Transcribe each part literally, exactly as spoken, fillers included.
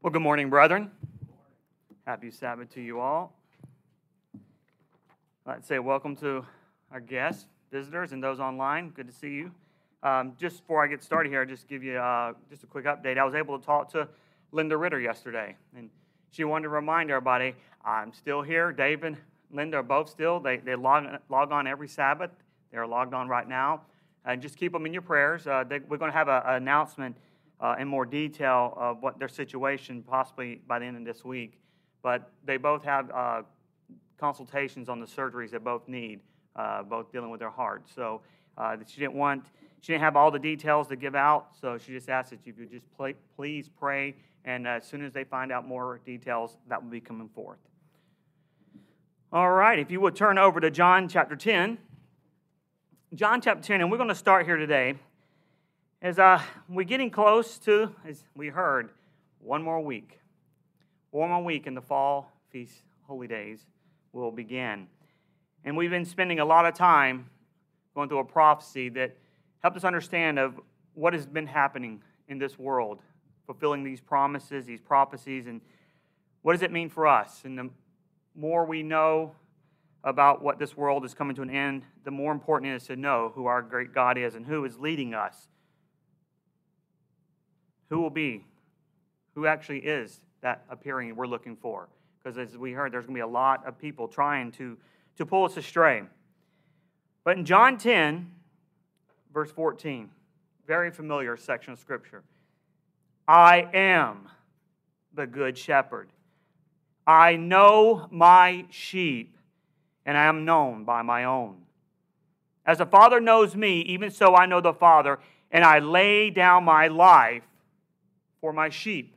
Well, good morning, brethren. Happy Sabbath to you all. I'd like to say welcome to our guests, visitors, and those online. Good to see you. Um, just before I get started here, I'll just give you uh, just a quick update. I was able to talk to Linda Ritter yesterday, and she wanted to remind everybody, I'm still here. Dave and Linda are both still. They, they log, log on every Sabbath. They're logged on right now. And just keep them in your prayers. Uh, they, we're going to have an announcement Uh, in more detail of what their situation possibly by the end of this week. But they both have uh, consultations on the surgeries they both need, uh, both dealing with their heart. So uh, she didn't want, she didn't have all the details to give out, so she just asked that you could just play, please pray, and as soon as they find out more details, that will be coming forth. All right, if you would turn over to John chapter ten. John chapter ten, and we're going to start here today. As uh, we're getting close to, as we heard, one more week. One more week in the fall feast holy days will begin. And we've been spending a lot of time going through a prophecy that helped us understand of what has been happening in this world, fulfilling these promises, these prophecies, and what does it mean for us? And the more we know about what this world is coming to an end, the more important it is to know who our great God is and who is leading us. Who will be, who actually is that appearing we're looking for? Because as we heard, there's going to be a lot of people trying to, to pull us astray. But in John ten, verse fourteen, very familiar section of Scripture, I am the good shepherd. I know my sheep, and I am known by my own. As the Father knows me, even so I know the Father, and I lay down my life for my sheep.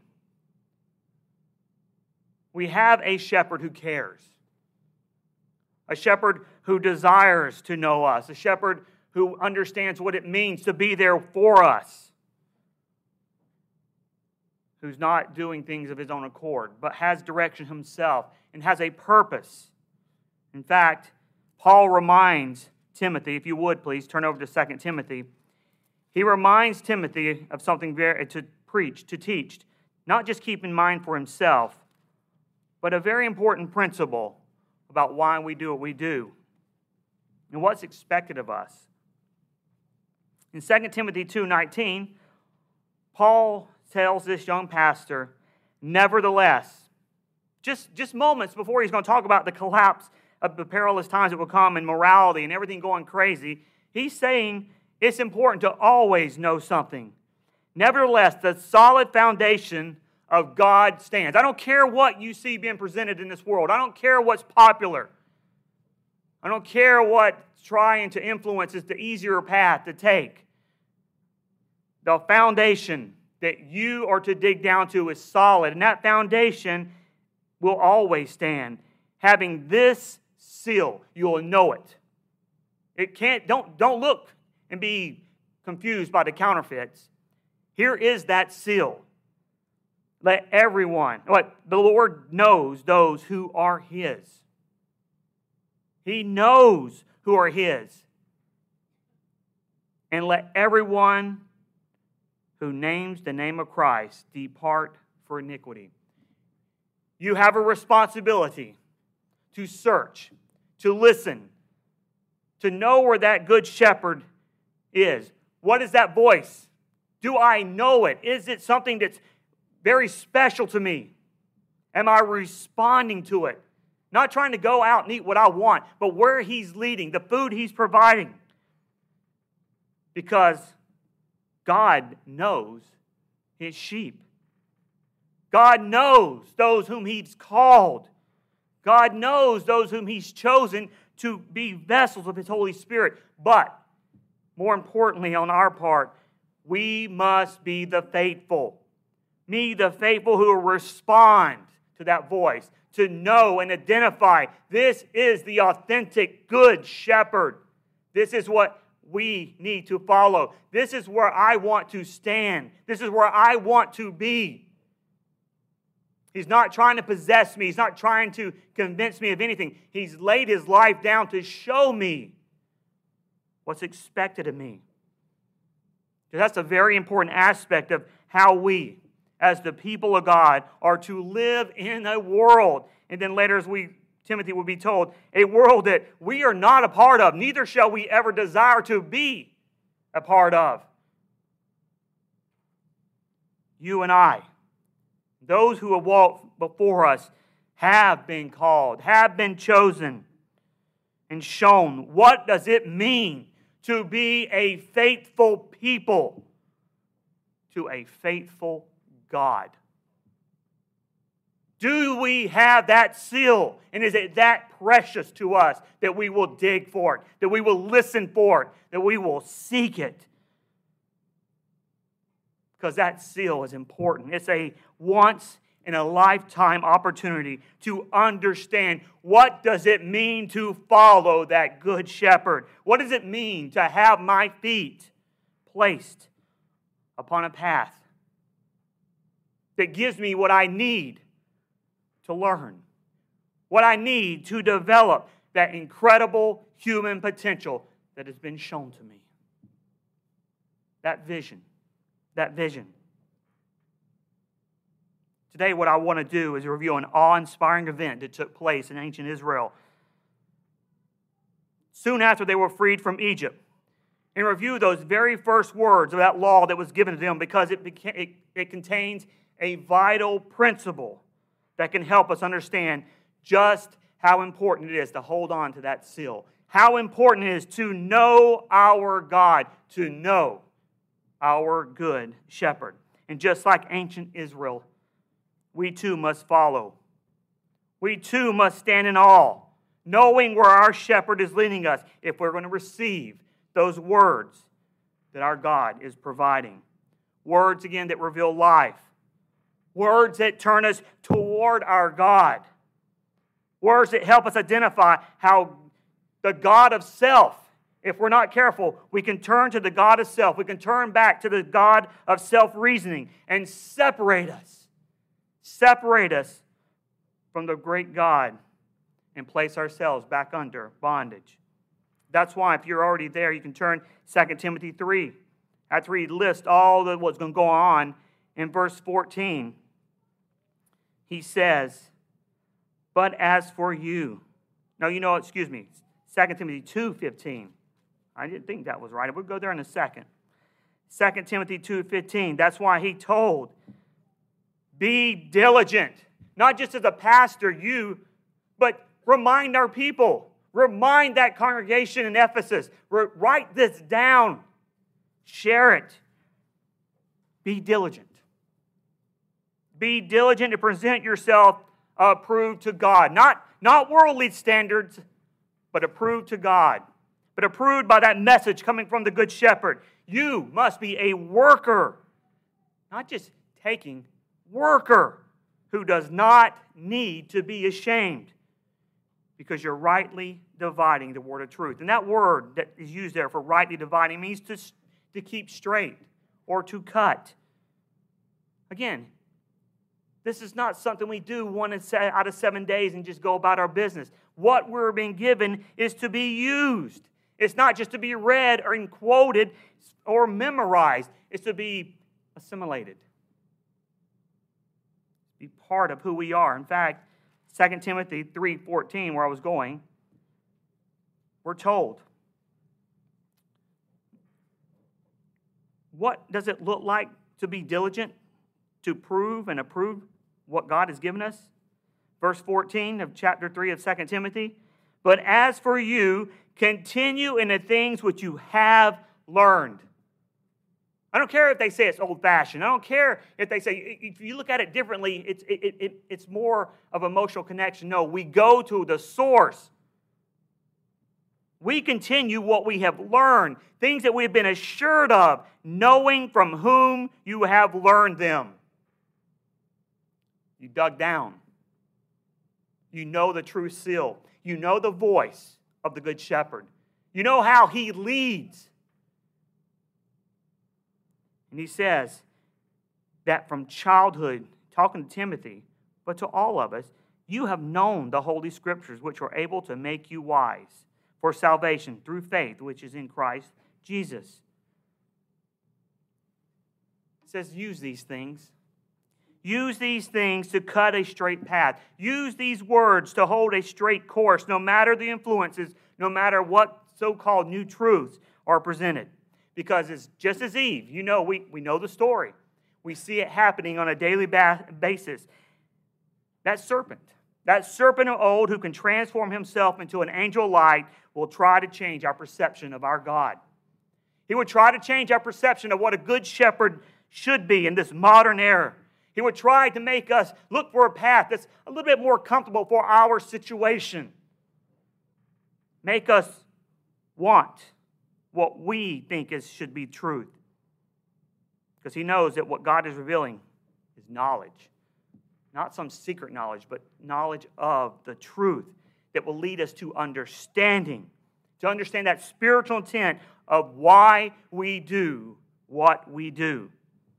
We have a shepherd who cares. A shepherd who desires to know us. A shepherd who understands what it means to be there for us. Who's not doing things of his own accord, but has direction himself and has a purpose. In fact, Paul reminds Timothy, if you would please, turn over to Second Timothy. He reminds Timothy of something very to preach, to teach, not just keep in mind for himself, but a very important principle about why we do what we do and what's expected of us. In Second Timothy two nineteen, Paul tells this young pastor, nevertheless, just, just moments before he's going to talk about the collapse of the perilous times that will come and morality and everything going crazy, he's saying it's important to always know something. Nevertheless, the solid foundation of God stands. I don't care what you see being presented in this world. I don't care what's popular. I don't care what's trying to influence is the easier path to take. The foundation that you are to dig down to is solid, and that foundation will always stand. Having this seal, you'll know it. It can't, don't, don't look and be confused by the counterfeits. Here is that seal. Let everyone, what the Lord knows those who are His. He knows who are His. And let everyone who names the name of Christ depart for iniquity. You have a responsibility to search, to listen, to know where that good shepherd is. What is that voice? Do I know it? Is it something that's very special to me? Am I responding to it? Not trying to go out and eat what I want, but where He's leading, the food He's providing. Because God knows His sheep. God knows those whom He's called. God knows those whom He's chosen to be vessels of His Holy Spirit. But, more importantly on our part, we must be the faithful. Me, the faithful who will respond to that voice, to know and identify this is the authentic good shepherd. This is what we need to follow. This is where I want to stand. This is where I want to be. He's not trying to possess me. He's not trying to convince me of anything. He's laid His life down to show me what's expected of me. That's a very important aspect of how we as the people of God are to live in a world. And then later, as we Timothy will be told, a world that we are not a part of, neither shall we ever desire to be a part of. You and I, those who have walked before us, have been called, have been chosen, and shown what does it mean to be a faithful people to a faithful God. Do we have that seal? And is it that precious to us that we will dig for it, that we will listen for it, that we will seek it? Because that seal is important. It's a once in a lifetime opportunity to understand what does it mean to follow that good shepherd. What does it mean to have my feet placed upon a path that gives me what I need to learn, what I need to develop that incredible human potential that has been shown to me. That vision, that vision. Today what I want to do is review an awe-inspiring event that took place in ancient Israel soon after they were freed from Egypt, and review those very first words of that law that was given to them, because it, became, it, it contains a vital principle that can help us understand just how important it is to hold on to that seal. How important it is to know our God, to know our good shepherd. And just like ancient Israel, we too must follow. We too must stand in awe, knowing where our shepherd is leading us, if we're going to receive those words that our God is providing. Words, again, that reveal life. Words that turn us toward our God. Words that help us identify how the God of self, if we're not careful, we can turn to the God of self. We can turn back to the God of self-reasoning and separate us. Separate us from the great God and place ourselves back under bondage. That's why, if you're already there, you can turn Second Timothy three. After he lists all of what's going to go on in verse fourteen, he says, but as for you. No, you know, excuse me, Second Timothy two fifteen. I didn't think that was right. We'll go there in a second. Second Timothy two fifteen. That's why he told, be diligent. Not just as a pastor, you, but remind our people. Remind that congregation in Ephesus. Write this down. Share it. Be diligent. Be diligent to present yourself approved to God. Not, not worldly standards, but approved to God. But approved by that message coming from the Good Shepherd. You must be a worker. Not just taking, worker who does not need to be ashamed, because you're rightly dividing the word of truth. And that word that is used there for rightly dividing means to, to keep straight or to cut. Again, this is not something we do one out of seven days and just go about our business. What we're being given is to be used. It's not just to be read or quoted or memorized. It's to be assimilated. Be part of who we are. In fact, Second Timothy three fourteen, where I was going, we're told, what does it look like to be diligent, to prove and approve what God has given us? Verse fourteen of chapter three of Second Timothy, but as for you, continue in the things which you have learned. I don't care if they say it's old-fashioned. I don't care if they say, if you look at it differently, it's, it, it, it's more of emotional connection. No, we go to the source. We continue what we have learned, things that we have been assured of, knowing from whom you have learned them. You dug down. You know the true seal. You know the voice of the Good Shepherd. You know how he leads. And he says that from childhood, talking to Timothy, but to all of us, you have known the Holy Scriptures, which are able to make you wise for salvation through faith, which is in Christ Jesus. It says use these things. Use these things to cut a straight path. Use these words to hold a straight course, no matter the influences, no matter what so-called new truths are presented. Because it's just as Eve. You know, we, we know the story. We see it happening on a daily basis. That serpent, that serpent of old who can transform himself into an angel of light will try to change our perception of our God. He would try to change our perception of what a good shepherd should be in this modern era. He would try to make us look for a path that's a little bit more comfortable for our situation. Make us want what we think is should be truth. Because he knows that what God is revealing is knowledge. Not some secret knowledge, but knowledge of the truth that will lead us to understanding. To understand that spiritual intent of why we do what we do.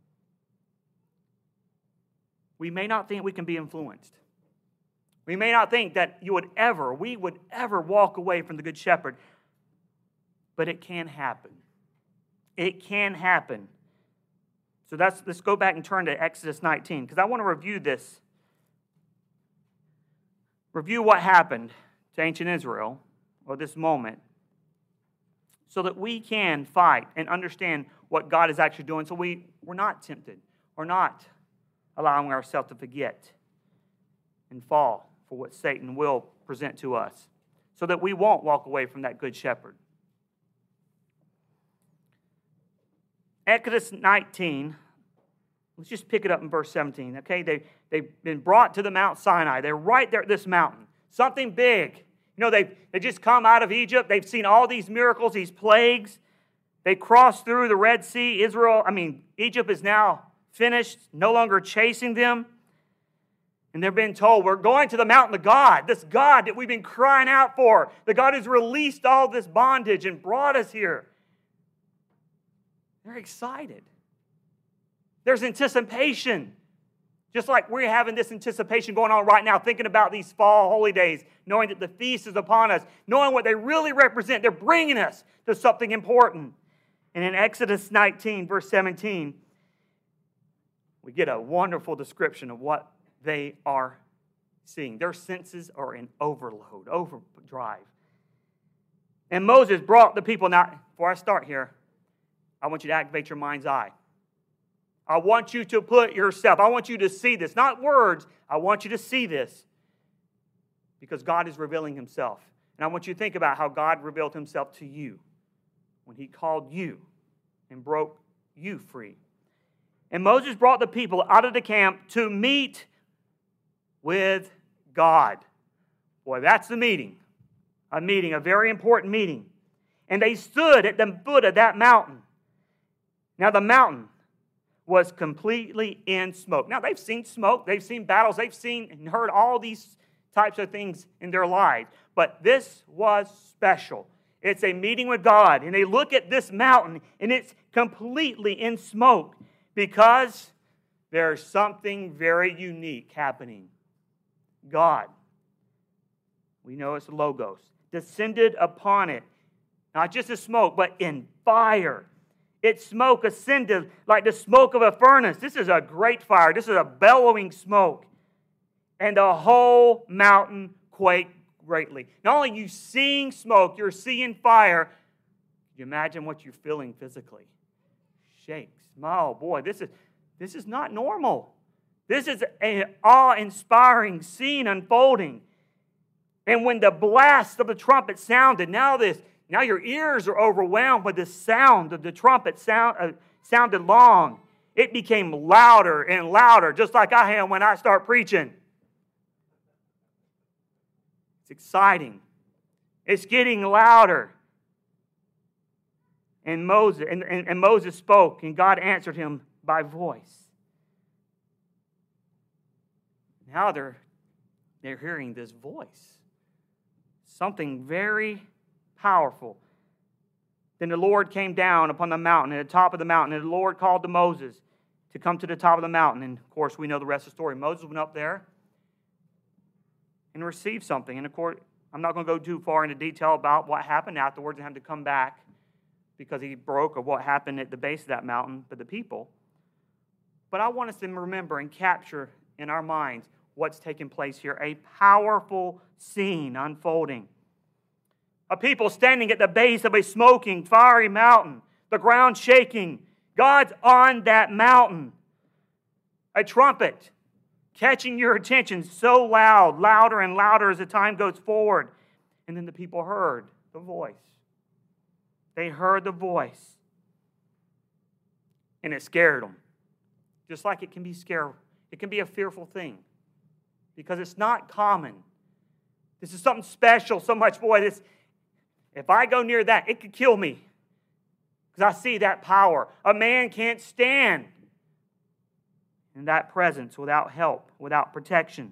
We may not think we can be influenced. We may not think that you would ever, we would ever walk away from the Good Shepherd. But it can happen. It can happen. So that's, let's go back and turn to Exodus nineteen, because I want to review this. Review what happened to ancient Israel, or this moment, so that we can fight and understand what God is actually doing, so we, we're not tempted. We're not allowing ourselves to forget and fall for what Satan will present to us, so that we won't walk away from that Good Shepherd. Exodus nineteen, let's just pick it up in verse seventeen, okay? They, they've been brought to the Mount Sinai. They're right there at this mountain. Something big. You know, they've, they just come out of Egypt. They've seen all these miracles, these plagues. They crossed through the Red Sea. Israel, I mean, Egypt is now finished, no longer chasing them. And they're being told, we're going to the mountain of God, this God that we've been crying out for. The God who's released all this bondage and brought us here. They're excited. There's anticipation. Just like we're having this anticipation going on right now, thinking about these fall holy days, knowing that the feast is upon us, knowing what they really represent. They're bringing us to something important. And in Exodus nineteen, verse seventeen, we get a wonderful description of what they are seeing. Their senses are in overload, overdrive. And Moses brought the people. Now, before I start here, I want you to activate your mind's eye. I want you to put yourself, I want you to see this. Not words, I want you to see this. Because God is revealing himself. And I want you to think about how God revealed himself to you when he called you and broke you free. And Moses brought the people out of the camp to meet with God. Boy, that's the meeting. A meeting, a very important meeting. And they stood at the foot of that mountain. Now the mountain was completely in smoke. Now they've seen smoke, they've seen battles, they've seen and heard all these types of things in their lives. But this was special. It's a meeting with God. And they look at this mountain and it's completely in smoke because there's something very unique happening. God, we know it's the Logos, descended upon it. Not just as smoke, but in fire. Its smoke ascended like the smoke of a furnace. This is a great fire. This is a bellowing smoke. And the whole mountain quaked greatly. Not only are you seeing smoke, you're seeing fire. Can you imagine what you're feeling physically? Shakes. Oh boy, this is, this is not normal. This is an awe-inspiring scene unfolding. And when the blast of the trumpet sounded, now this Now your ears are overwhelmed with the sound of the trumpet sound, uh, sounded long. It became louder and louder, just like I am when I start preaching. It's exciting. It's getting louder. And Moses, and, and, and Moses spoke, and God answered him by voice. Now they're, they're hearing this voice. Something very powerful. Then the Lord came down upon the mountain, at the top of the mountain, and the Lord called to Moses to come to the top of the mountain. And of course, we know the rest of the story. Moses went up there and received something. And of course, I'm not going to go too far into detail about what happened afterwards and have to come back because he broke or what happened at the base of that mountain. But the people But I want us to remember and capture in our minds what's taking place here. A powerful scene unfolding. A people standing at the base of a smoking, fiery mountain. The ground shaking. God's on that mountain. A trumpet catching your attention so loud, louder and louder as the time goes forward. And then the people heard the voice. They heard the voice. And it scared them. Just like it can be scary. It can be a fearful thing. Because it's not common. This is something special so much. Boy, this, if I go near that, it could kill me. Because I see that power. A man can't stand in that presence without help, without protection.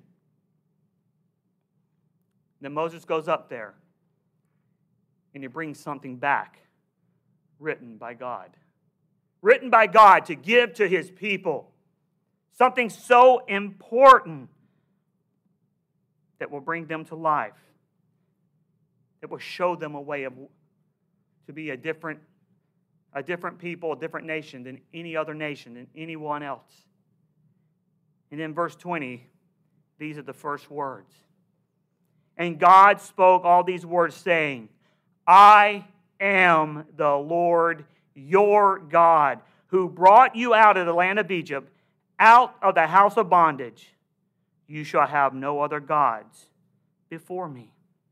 Then Moses goes up there and he brings something back written by God. Written by God to give to his people. Something so important that will bring them to life. That will show them a way of to be a different, a different people, a different nation than any other nation, than anyone else. And in verse twenty, these are the first words. And God spoke all these words, saying, I am the Lord your God, who brought you out of the land of Egypt, out of the house of bondage. You shall have no other gods before me.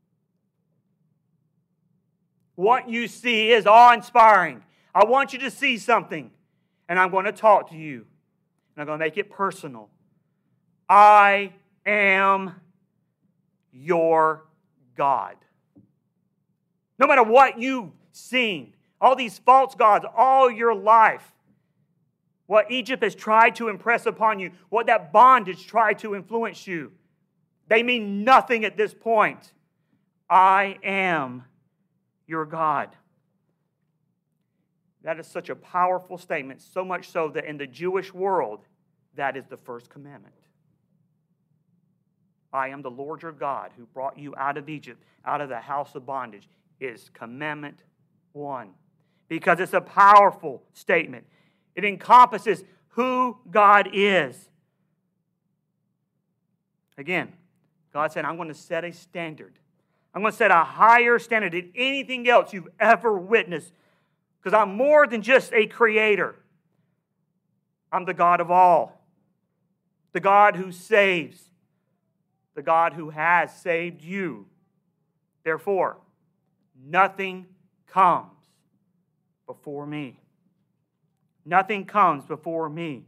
What you see is awe-inspiring. I want you to see something, and I'm going to talk to you, and I'm going to make it personal. I am your God. No matter what you've seen, all these false gods all your life, what Egypt has tried to impress upon you, what that bondage tried to influence you, they mean nothing at this point. I am your God. That is such a powerful statement, so much so that in the Jewish world, that is the first commandment. I am the Lord your God who brought you out of Egypt, out of the house of bondage, is commandment one. Because it's a powerful statement. It encompasses who God is. Again, God said, I'm going to set a standard. I'm going to set a higher standard than anything else you've ever witnessed. Because I'm more than just a creator. I'm the God of all. The God who saves. The God who has saved you. Therefore, nothing comes before me. Nothing comes before me.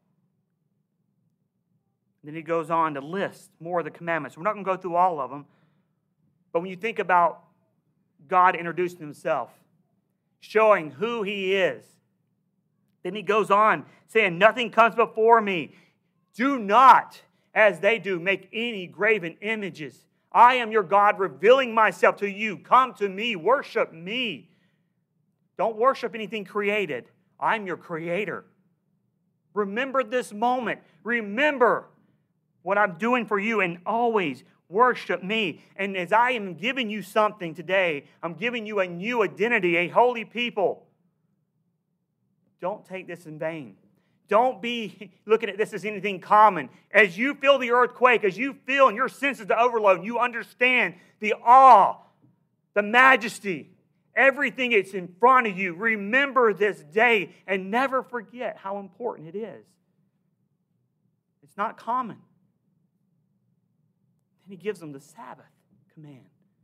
Then he goes on to list more of the commandments. We're not going to go through all of them. But when you think about God introducing himself, showing who he is, then he goes on saying, nothing comes before me. Do not, as they do, make any graven images. I am your God, revealing myself to you. Come to me, worship me. Don't worship anything created. I'm your creator. Remember this moment. Remember what I'm doing for you, and always worship me. And as I am giving you something today, I'm giving you a new identity, a holy people. Don't take this in vain. Don't be looking at this as anything common. As you feel the earthquake, as you feel in your senses to overload, you understand the awe, the majesty, everything that's in front of you. Remember this day and never forget how important it is. It's not common. Then he gives them the Sabbath command.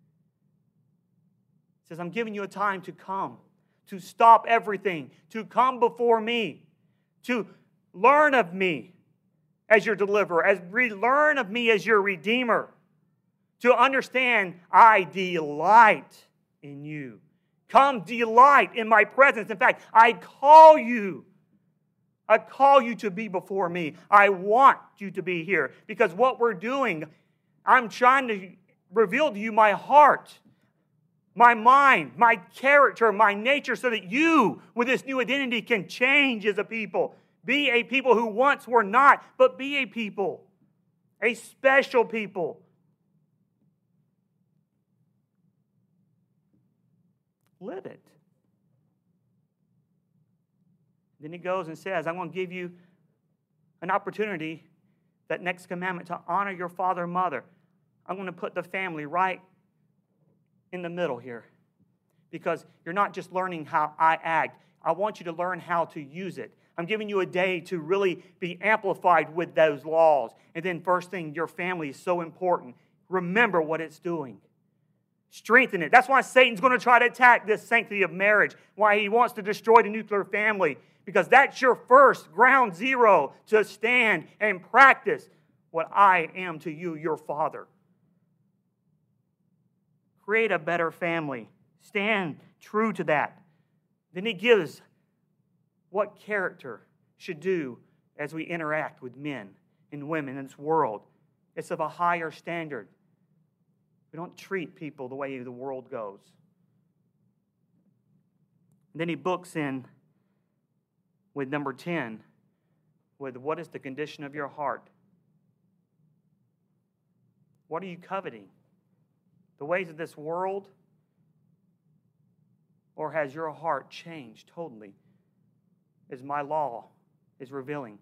He says, I'm giving you a time to come, to stop everything, to come before me, to learn of me as your deliverer, as re- learn of me as your redeemer, to understand I delight in you. Come delight in my presence. In fact, I call you. I call you to be before me. I want you to be here. Because what we're doing, I'm trying to reveal to you my heart, my mind, my character, my nature, so that you, with this new identity, can change as a people. Be a people who once were not, but be a people. A special people. Live it. Then he goes and says, I'm going to give you an opportunity, that next commandment, to honor your father and mother. I'm going to put the family right in the middle here, because you're not just learning how I act. I want you to learn how to use it. I'm giving you a day to really be amplified with those laws. And then first thing, your family is so important. Remember what it's doing. Strengthen it. That's why Satan's going to try to attack this sanctity of marriage, why he wants to destroy the nuclear family, because that's your first ground zero to stand and practice what I am to you, your father. Create a better family. Stand true to that. Then he gives what character should do as we interact with men and women in this world. It's of a higher standard. We don't treat people the way the world goes. And then he books in with number ten, with what is the condition of your heart? What are you coveting? The ways of this world? Or has your heart changed totally as my law is revealing?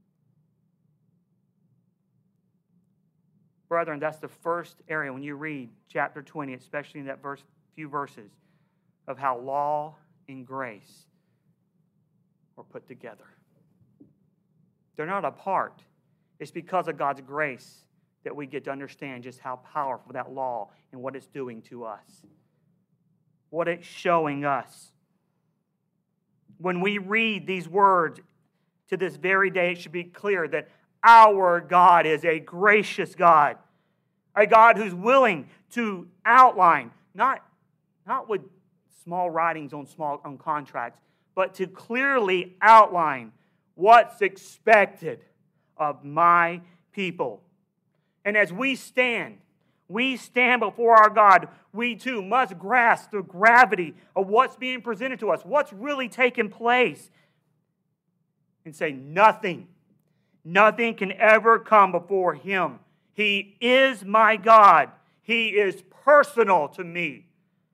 Brethren, that's the first area when you read chapter twenty, especially in that verse, few verses, of how law and grace are put together. They're not apart. It's because of God's grace that we get to understand just how powerful that law and what it's doing to us, what it's showing us. When we read these words to this very day, it should be clear that our God is a gracious God, a God who's willing to outline, not, not with small writings on small on contracts, but to clearly outline what's expected of my people. And as we stand, we stand before our God, we too must grasp the gravity of what's being presented to us, what's really taking place, and say nothing, nothing can ever come before Him. He is my God. He is personal to me.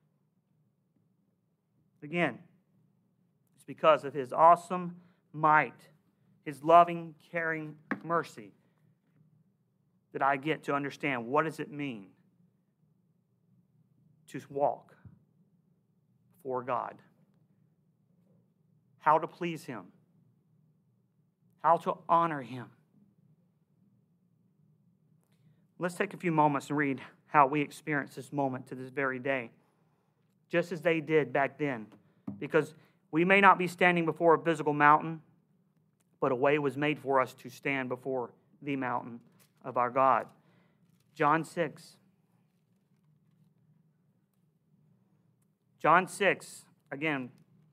Again, it's because of His awesome might, His loving, caring mercy, that I get to understand what does it mean to walk before God, how to please Him, how to honor Him. Let's take a few moments and read how we experience this moment to this very day, just as they did back then, because we may not be standing before a physical mountain, but a way was made for us to stand before the mountain of our God. John six. John six, again,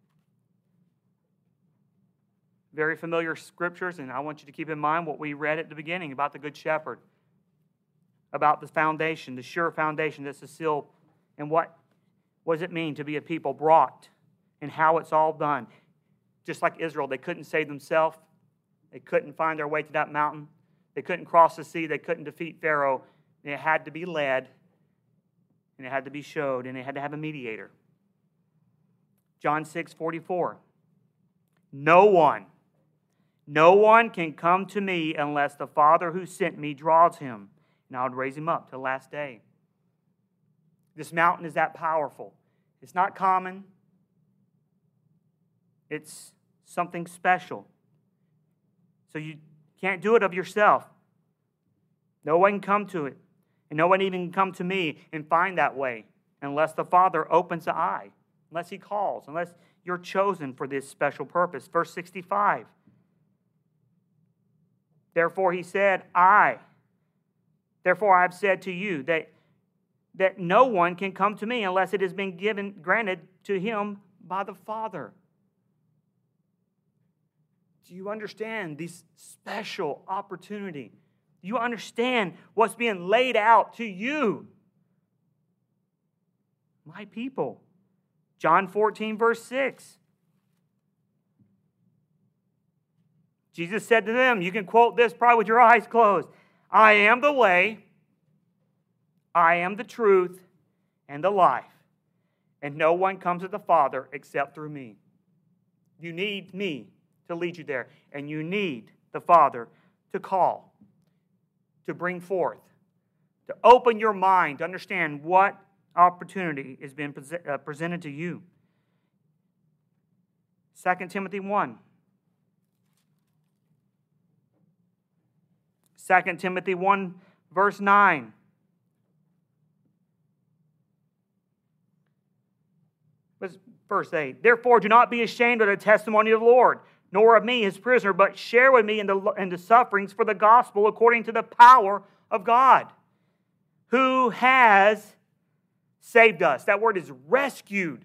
very familiar scriptures, and I want you to keep in mind what we read at the beginning about the Good Shepherd, about the foundation, the sure foundation that's the seal, and what, what does it mean to be a people brought, and how it's all done. Just like Israel, they couldn't save themselves. They couldn't find their way to that mountain. They couldn't cross the sea. They couldn't defeat Pharaoh. It had to be led, and it had to be showed, and it had to have a mediator. John six forty-four. No one, no one can come to me unless the Father who sent me draws him, and I would raise him up to the last day. This mountain is that powerful. It's not common. It's something special. So you can't do it of yourself. No one can come to it. And no one even can come to me and find that way unless the Father opens the eye, unless He calls, unless you're chosen for this special purpose. Verse sixty-five. Therefore He said, I, therefore I have said to you that, that no one can come to me unless it has been given, granted to him by the Father. Do you understand this special opportunity? Do you understand what's being laid out to you? My people. John fourteen, verse six. Jesus said to them, you can quote this probably with your eyes closed. I am the way, I am the truth, and the life. And no one comes to the Father except through me. You need me to lead you there. And you need the Father to call, to bring forth, to open your mind, to understand what opportunity is being presented to you. Second Timothy one. Second Timothy one, verse nine. Verse eight. Therefore, do not be ashamed of the testimony of the Lord, nor of me, his prisoner, but share with me in the, in the sufferings for the gospel according to the power of God, who has saved us. That word is rescued.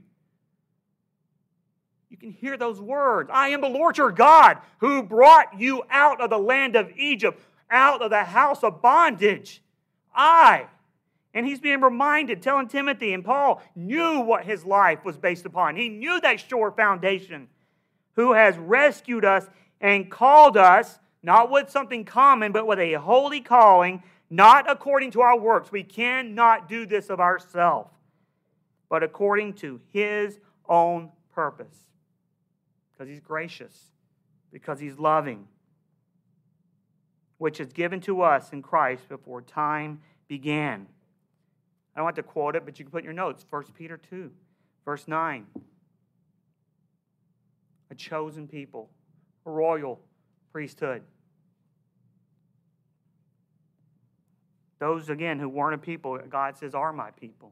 You can hear those words. I am the Lord your God, who brought you out of the land of Egypt, out of the house of bondage. I. And he's being reminded, telling Timothy, and Paul knew what his life was based upon. He knew that sure foundation. Who has rescued us and called us, not with something common, but with a holy calling, not according to our works. We cannot do this of ourselves, but according to his own purpose. Because he's gracious, because he's loving, which is given to us in Christ before time began. I don't have to quote it, but you can put in your notes. First Peter two, verse nine. A chosen people, a royal priesthood. Those, again, who weren't a people, God says, are my people.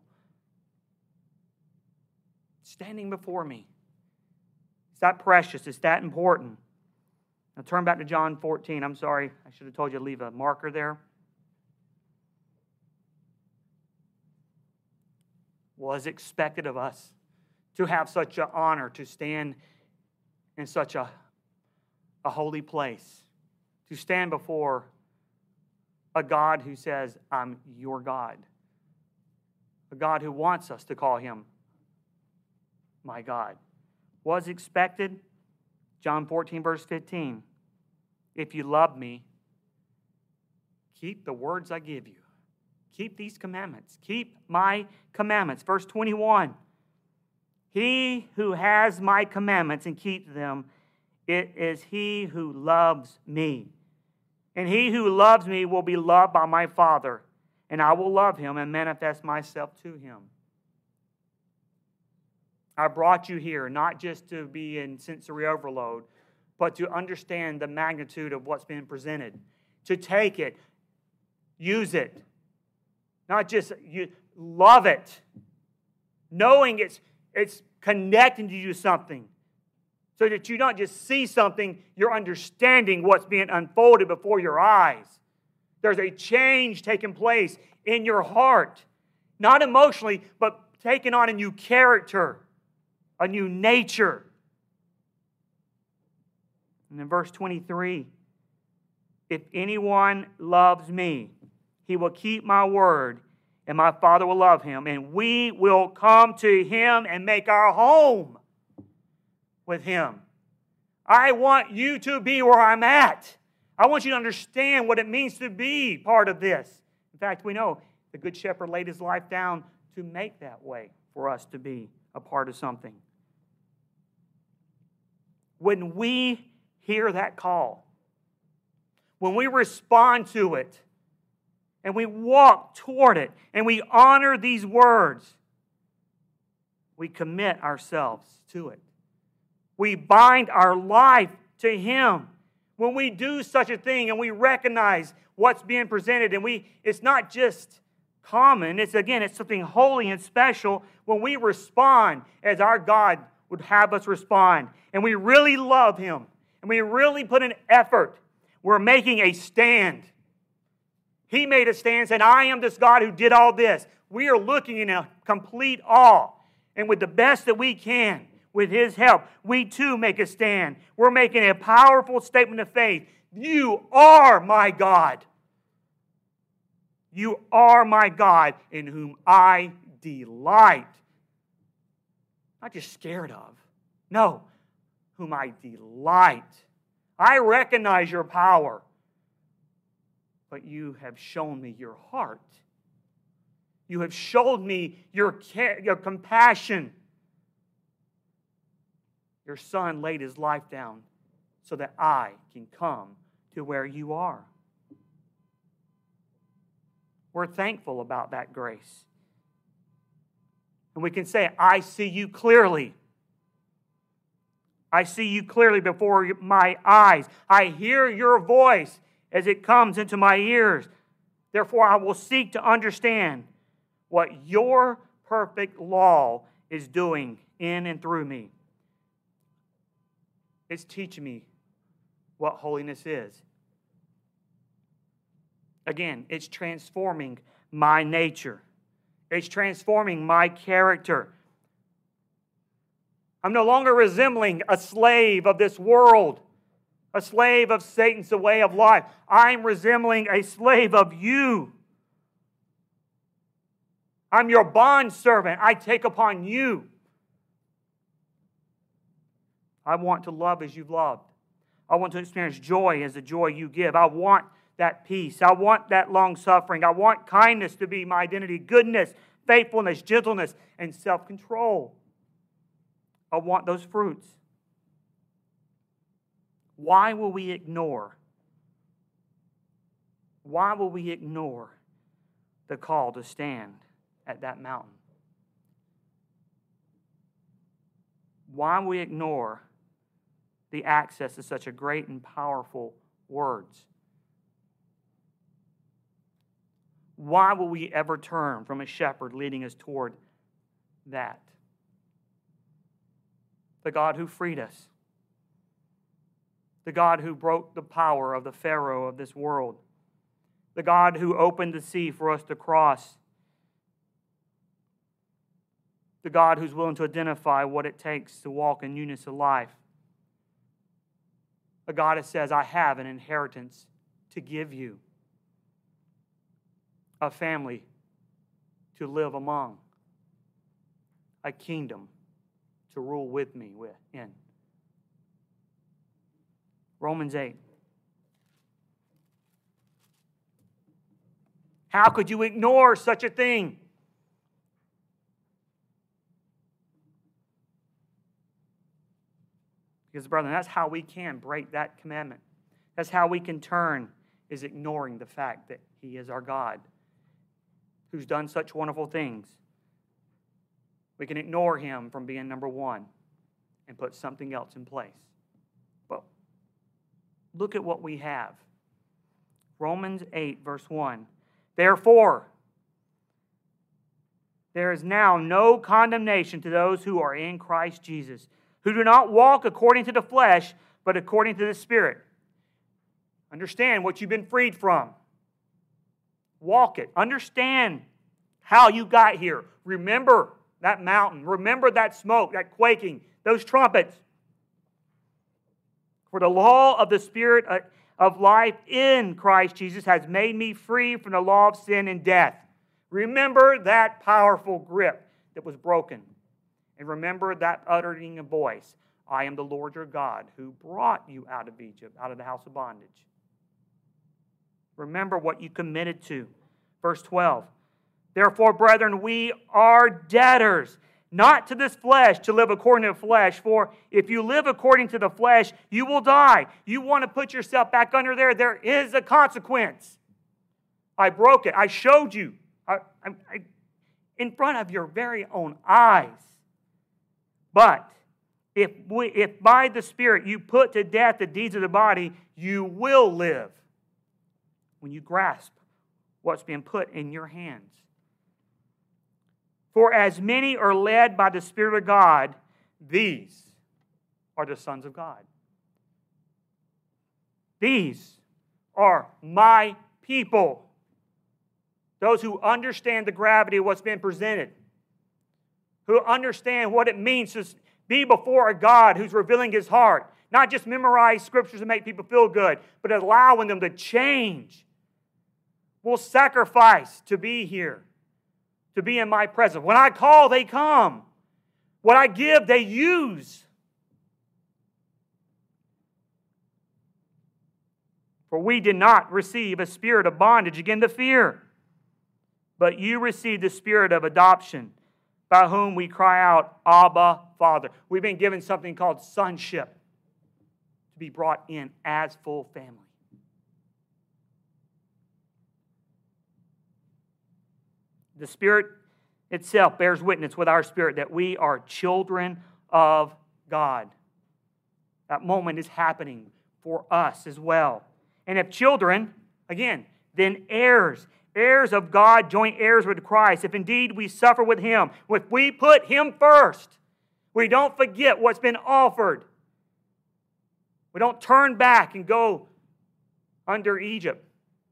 Standing before me. It's that precious. It's that important. Now turn back to John fourteen. I'm sorry. I should have told you to leave a marker there. Was expected of us to have such an honor to stand in such a, a holy place, to stand before a God who says, I'm your God, a God who wants us to call him my God. Was expected, John fourteen, verse fifteen, if you love me, keep the words I give you. Keep these commandments. Keep my commandments. Verse twenty-one. He who has my commandments and keeps them, it is he who loves me. And he who loves me will be loved by my Father, and I will love him and manifest myself to him. I brought you here not just to be in sensory overload, but to understand the magnitude of what's being presented. To take it, use it. Not just you love it, knowing it's it's connecting to you to something, so that you don't just see something, you're understanding what's being unfolded before your eyes. There's a change taking place in your heart, not emotionally, but taking on a new character, a new nature. And in verse twenty-three, if anyone loves me, he will keep my word, and my Father will love him, and we will come to him and make our home with him. I want you to be where I'm at. I want you to understand what it means to be part of this. In fact, we know the Good Shepherd laid his life down to make that way for us to be a part of something. When we hear that call, when we respond to it, and we walk toward it, and we honor these words, we commit ourselves to it. We bind our life to him. When we do such a thing and we recognize what's being presented, and we it's not just common, it's again, it's something holy and special. When we respond as our God would have us respond, and we really love him, and we really put an effort, we're making a stand. He made a stand saying, I am this God who did all this. We are looking in a complete awe. And with the best that we can, with his help, we too make a stand. We're making a powerful statement of faith. You are my God. You are my God in whom I delight. Not just scared of. No, whom I delight. I recognize your power. But you have shown me your heart. You have shown me your care, your compassion. Your Son laid his life down so that I can come to where you are. We're thankful about that grace. And we can say, I see you clearly. I see you clearly before my eyes. I hear your voice as it comes into my ears. Therefore, I will seek to understand what your perfect law is doing in and through me. It's teaching me what holiness is. Again, it's transforming my nature. It's transforming my character. I'm no longer resembling a slave of this world, a slave of Satan's way of life. I'm resembling a slave of you. I'm your bondservant. I take upon you. I want to love as you've loved. I want to experience joy as the joy you give. I want that peace. I want that long suffering. I want kindness to be my identity, goodness, faithfulness, gentleness, and self-control. I want those fruits. Why will we ignore? Why will we ignore the call to stand at that mountain? Why will we ignore the access to such a great and powerful words? Why will we ever turn from a shepherd leading us toward that? The God who freed us. The God who broke the power of the Pharaoh of this world. The God who opened the sea for us to cross. The God who's willing to identify what it takes to walk in newness of life. A God that says, I have an inheritance to give you. A family to live among. A kingdom to rule with me in. Romans eight. How could you ignore such a thing? Because, brother, that's how we can break that commandment. That's how we can turn, is ignoring the fact that He is our God, who's done such wonderful things. We can ignore Him from being number one and put something else in place. But look at what we have. Romans eight, verse one. Therefore, there is now no condemnation to those who are in Christ Jesus, who do not walk according to the flesh, but according to the Spirit. Understand what you've been freed from. Walk it. Understand how you got here. Remember that mountain. Remember that smoke, that quaking, those trumpets. For the law of the Spirit of life in Christ Jesus has made me free from the law of sin and death. Remember that powerful grip that was broken. And remember that uttering a voice. I am the Lord your God who brought you out of Egypt, out of the house of bondage. Remember what you committed to. Verse twelve. Therefore, brethren, we are debtors, not to this flesh, to live according to the flesh. For if you live according to the flesh, you will die. You want to put yourself back under there, there is a consequence. I broke it. I showed you. I, I, I, in front of your very own eyes. But if, we, if by the Spirit you put to death the deeds of the body, you will live when you grasp what's being put in your hands. For as many are led by the Spirit of God, these are the sons of God. These are my people. Those who understand the gravity of what's been presented. Who understand what it means to be before a God who's revealing His heart. Not just memorize scriptures to make people feel good, but allowing them to change. Will sacrifice to be here. To be in my presence. When I call, they come. What I give, they use. For we did not receive a spirit of bondage again to fear, but you received the spirit of adoption, by whom we cry out, Abba, Father. We've been given something called sonship, to be brought in as full family. The Spirit itself bears witness with our spirit that we are children of God. That moment is happening for us as well. And if children, again, then heirs, heirs of God, joint heirs with Christ, if indeed we suffer with Him, if we put Him first, we don't forget what's been offered. We don't turn back and go under Egypt.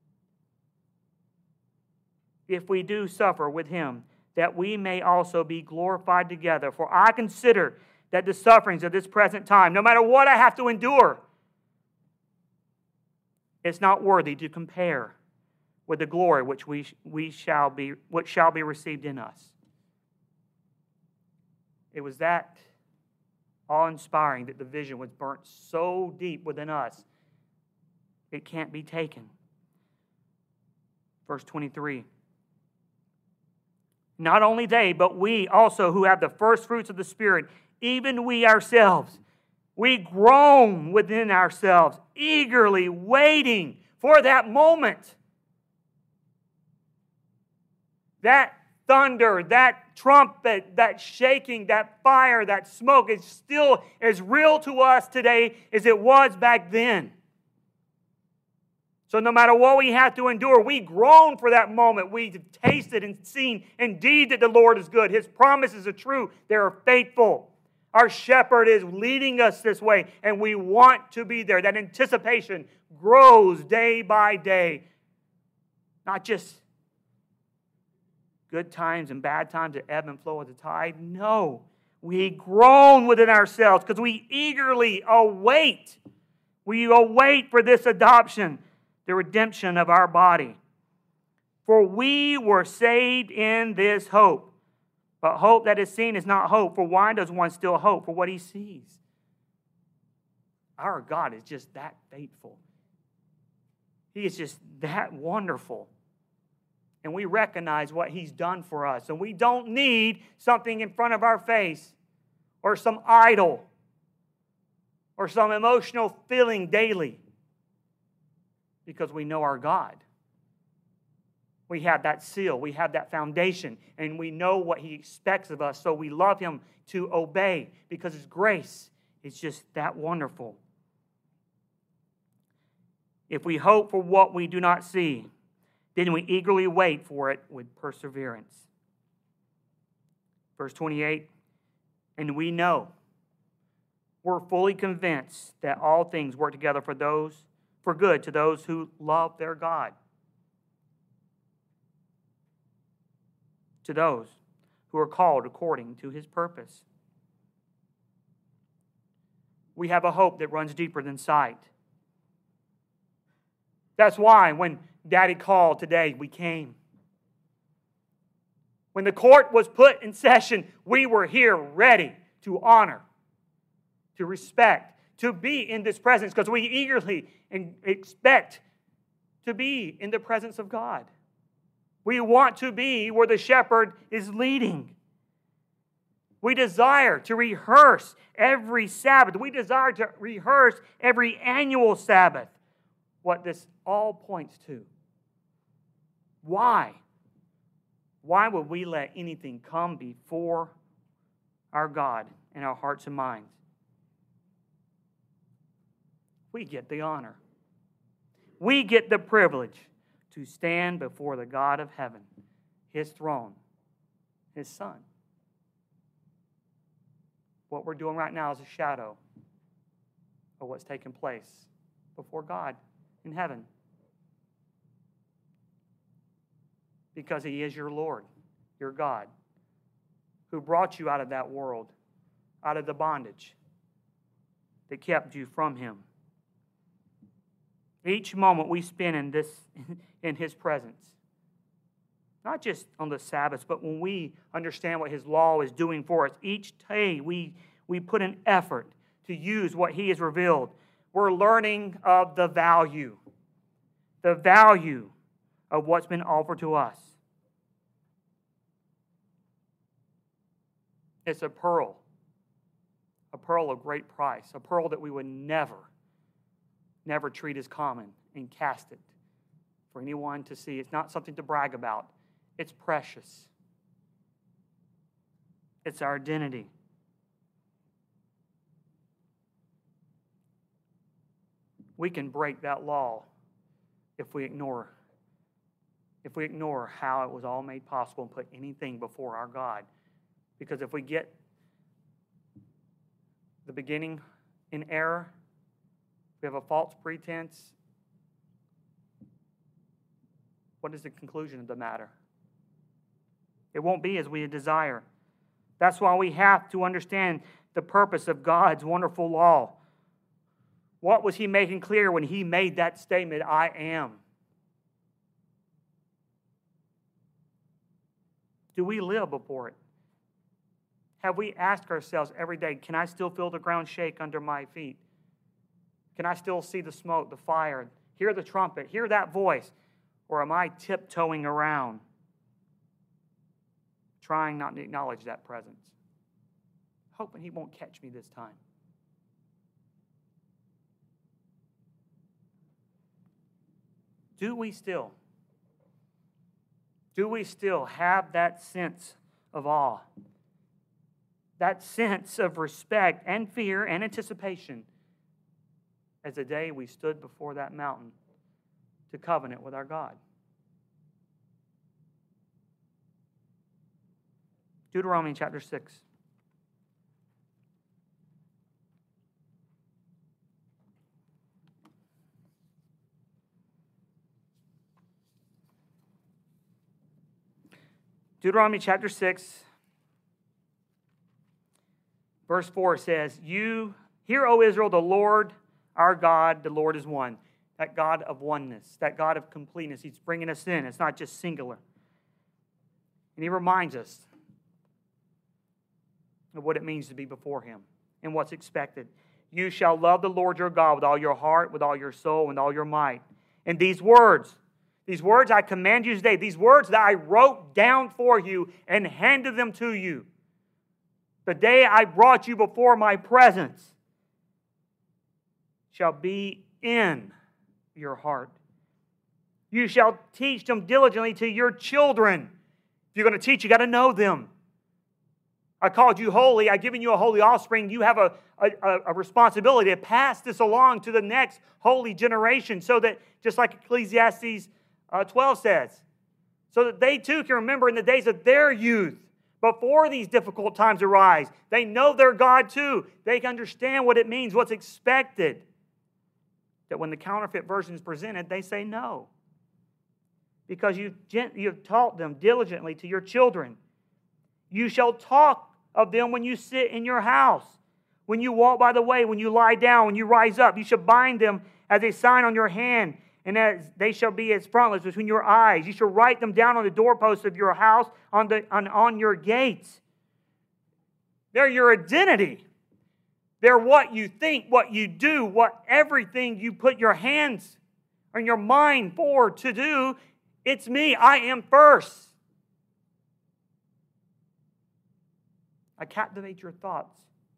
If we do suffer with Him, that we may also be glorified together. For I consider that the sufferings of this present time, no matter what I have to endure, it's not worthy to compare with the glory which we, we shall be, which shall be received in us. It was that awe-inspiring that the vision was burnt so deep within us, it can't be taken. Verse twenty-three. Not only they, but we also who have the first fruits of the Spirit, even we ourselves, we groan within ourselves, eagerly waiting for that moment. That thunder, that trumpet, that shaking, that fire, that smoke is still as real to us today as it was back then. So no matter what we have to endure, we groan for that moment. We've tasted and seen indeed that the Lord is good. His promises are true. They are faithful. Our shepherd is leading us this way, and we want to be there. That anticipation grows day by day. Not just good times and bad times that ebb and flow of the tide. No, we groan within ourselves because we eagerly await. We await for this adoption, the redemption of our body. For we were saved in this hope. But hope that is seen is not hope. For why does one still hope for what he sees? Our God is just that faithful. He is just that wonderful. And we recognize what He's done for us. And we don't need something in front of our face or some idol or some emotional feeling daily because we know our God. We have that seal. We have that foundation. And we know what He expects of us. So we love Him to obey because His grace is just that wonderful. If we hope for what we do not see, then we eagerly wait for it with perseverance. Verse twenty-eight, and we know, we're fully convinced that all things work together for those, for good to those who love their God. To those who are called according to His purpose. We have a hope that runs deeper than sight. That's why when Daddy called today, we came. When the court was put in session, we were here ready to honor, to respect, to be in this presence because we eagerly expect to be in the presence of God. We want to be where the shepherd is leading. We desire to rehearse every Sabbath. We desire to rehearse every annual Sabbath. What this all points to. Why? Why would we let anything come before our God in our hearts and minds? We get the honor. We get the privilege to stand before the God of heaven, His throne, His Son. What we're doing right now is a shadow of what's taking place before God in heaven. Because He is your Lord, your God, who brought you out of that world, out of the bondage that kept you from Him. Each moment we spend in this, in His presence, not just on the Sabbath, but when we understand what His law is doing for us, each day we, we put an effort to use what He has revealed. We're learning of the value, the value of what's been offered to us. It's a pearl, a pearl of great price, a pearl that we would never, never treat as common and cast it for anyone to see. It's not something to brag about. It's precious. It's our identity. We can break that law if we ignore if we ignore how it was all made possible and put anything before our God. Because if we get the beginning in error, we have a false pretense, what is the conclusion of the matter? It won't be as we desire. That's why we have to understand the purpose of God's wonderful law. What was He making clear when He made that statement, I am? Do we live before it? Have we asked ourselves every day, can I still feel the ground shake under my feet? Can I still see the smoke, the fire, hear the trumpet, hear that voice? Or am I tiptoeing around, trying not to acknowledge that presence? Hoping He won't catch me this time. Do we still? Do we still have that sense of awe? That sense of respect and fear and anticipation as the day we stood before that mountain to covenant with our God? Deuteronomy chapter six. Deuteronomy chapter six, verse four says, You, hear, O Israel, the Lord our God, the Lord is one. That God of oneness, that God of completeness. He's bringing us in. It's not just singular. And He reminds us of what it means to be before Him and what's expected. You shall love the Lord your God with all your heart, with all your soul, and all your might. And these words, these words I command you today, these words that I wrote down for you and handed them to you, the day I brought you before my presence, shall be in your heart. You shall teach them diligently to your children. If you're going to teach, you got to know them. I called you holy. I've given you a holy offspring. You have a, a, a responsibility to pass this along to the next holy generation so that, just like Ecclesiastes uh, twelve says, so that they too can remember in the days of their youth, before these difficult times arise, they know their God too. They can understand what it means, what's expected. That when the counterfeit version is presented, they say no. Because you've, you've taught them diligently to your children. You shall talk of them when you sit in your house, when you walk by the way, when you lie down, when you rise up. You shall bind them as a sign on your hand, and as they shall be as frontlets between your eyes. You shall write them down on the doorposts of your house, on, the, on, on your gates. They're your identity. They're what you think, what you do, what everything you put your hands and your mind for to do. It's me. I am first. I captivate your thoughts.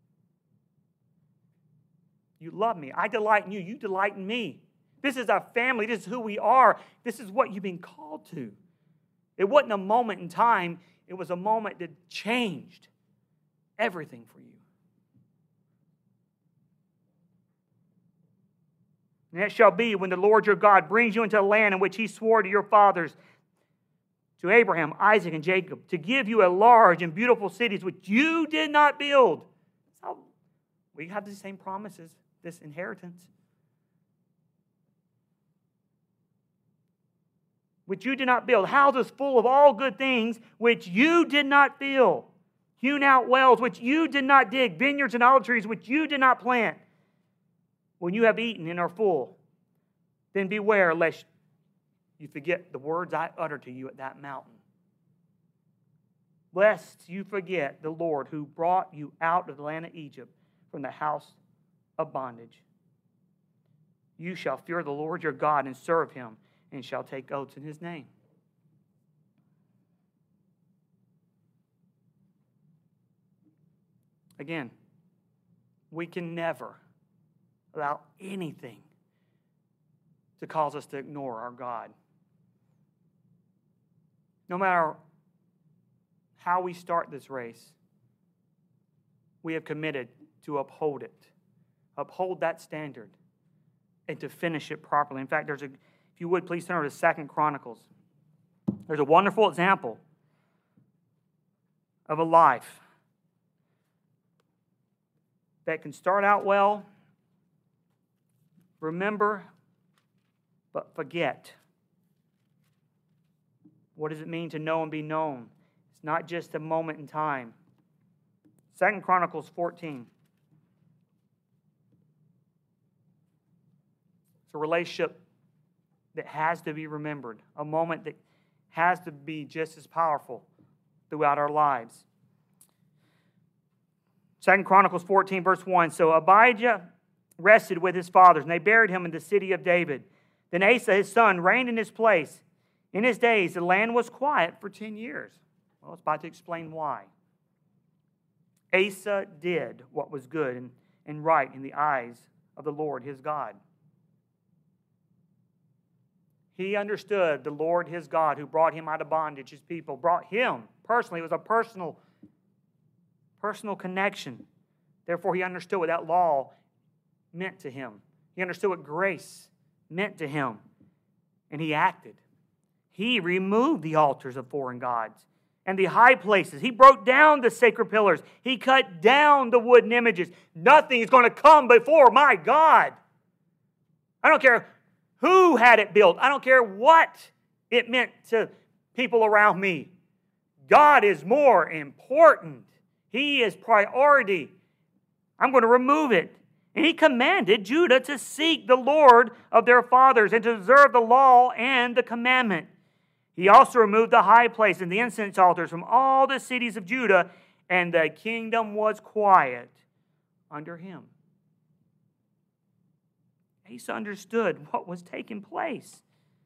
You love me. I delight in you. You delight in me. This is our family. This is who we are. This is what you've been called to. It wasn't a moment in time. It was a moment that changed everything for you. And it shall be when the Lord your God brings you into the land in which He swore to your fathers, to Abraham, Isaac, and Jacob, to give you a large and beautiful cities which you did not build. So we have the same promises, this inheritance. Which you did not build. Houses full of all good things which you did not fill. Hewn out wells which you did not dig. Vineyards and olive trees which you did not plant. When you have eaten and are full, then beware lest you forget the words I uttered to you at that mountain. Lest you forget the Lord who brought you out of the land of Egypt from the house of bondage. You shall fear the Lord your God and serve Him, and shall take oaths in His name. Again, we can never allow anything to cause us to ignore our God. No matter how we start this race, we have committed to uphold it. Uphold that standard and to finish it properly. In fact, there's a, if you would, please turn over to Second Chronicles. There's a wonderful example of a life that can start out well, remember, but forget. What does it mean to know and be known? It's not just a moment in time. Second Chronicles fourteen. It's a relationship that has to be remembered, a moment that has to be just as powerful throughout our lives. Second Chronicles fourteen, verse one. So Abijah rested with his fathers, and they buried him in the city of David. Then Asa, his son, reigned in his place. In his days, the land was quiet for ten years. Well, it's about to explain why. Asa did what was good and, and right in the eyes of the Lord his God. He understood the Lord his God who brought him out of bondage, his people, brought him personally. It was a personal, personal connection. Therefore, he understood what that law meant to him. He understood what grace meant to him. And he acted. He removed the altars of foreign gods and the high places. He broke down the sacred pillars. He cut down the wooden images. Nothing is going to come before my God. I don't care who had it built. I don't care what it meant to people around me. God is more important. He is priority. I'm going to remove it. And he commanded Judah to seek the Lord of their fathers and to observe the law and the commandment. He also removed the high place and the incense altars from all the cities of Judah, and the kingdom was quiet under him. Asa understood what was taking place.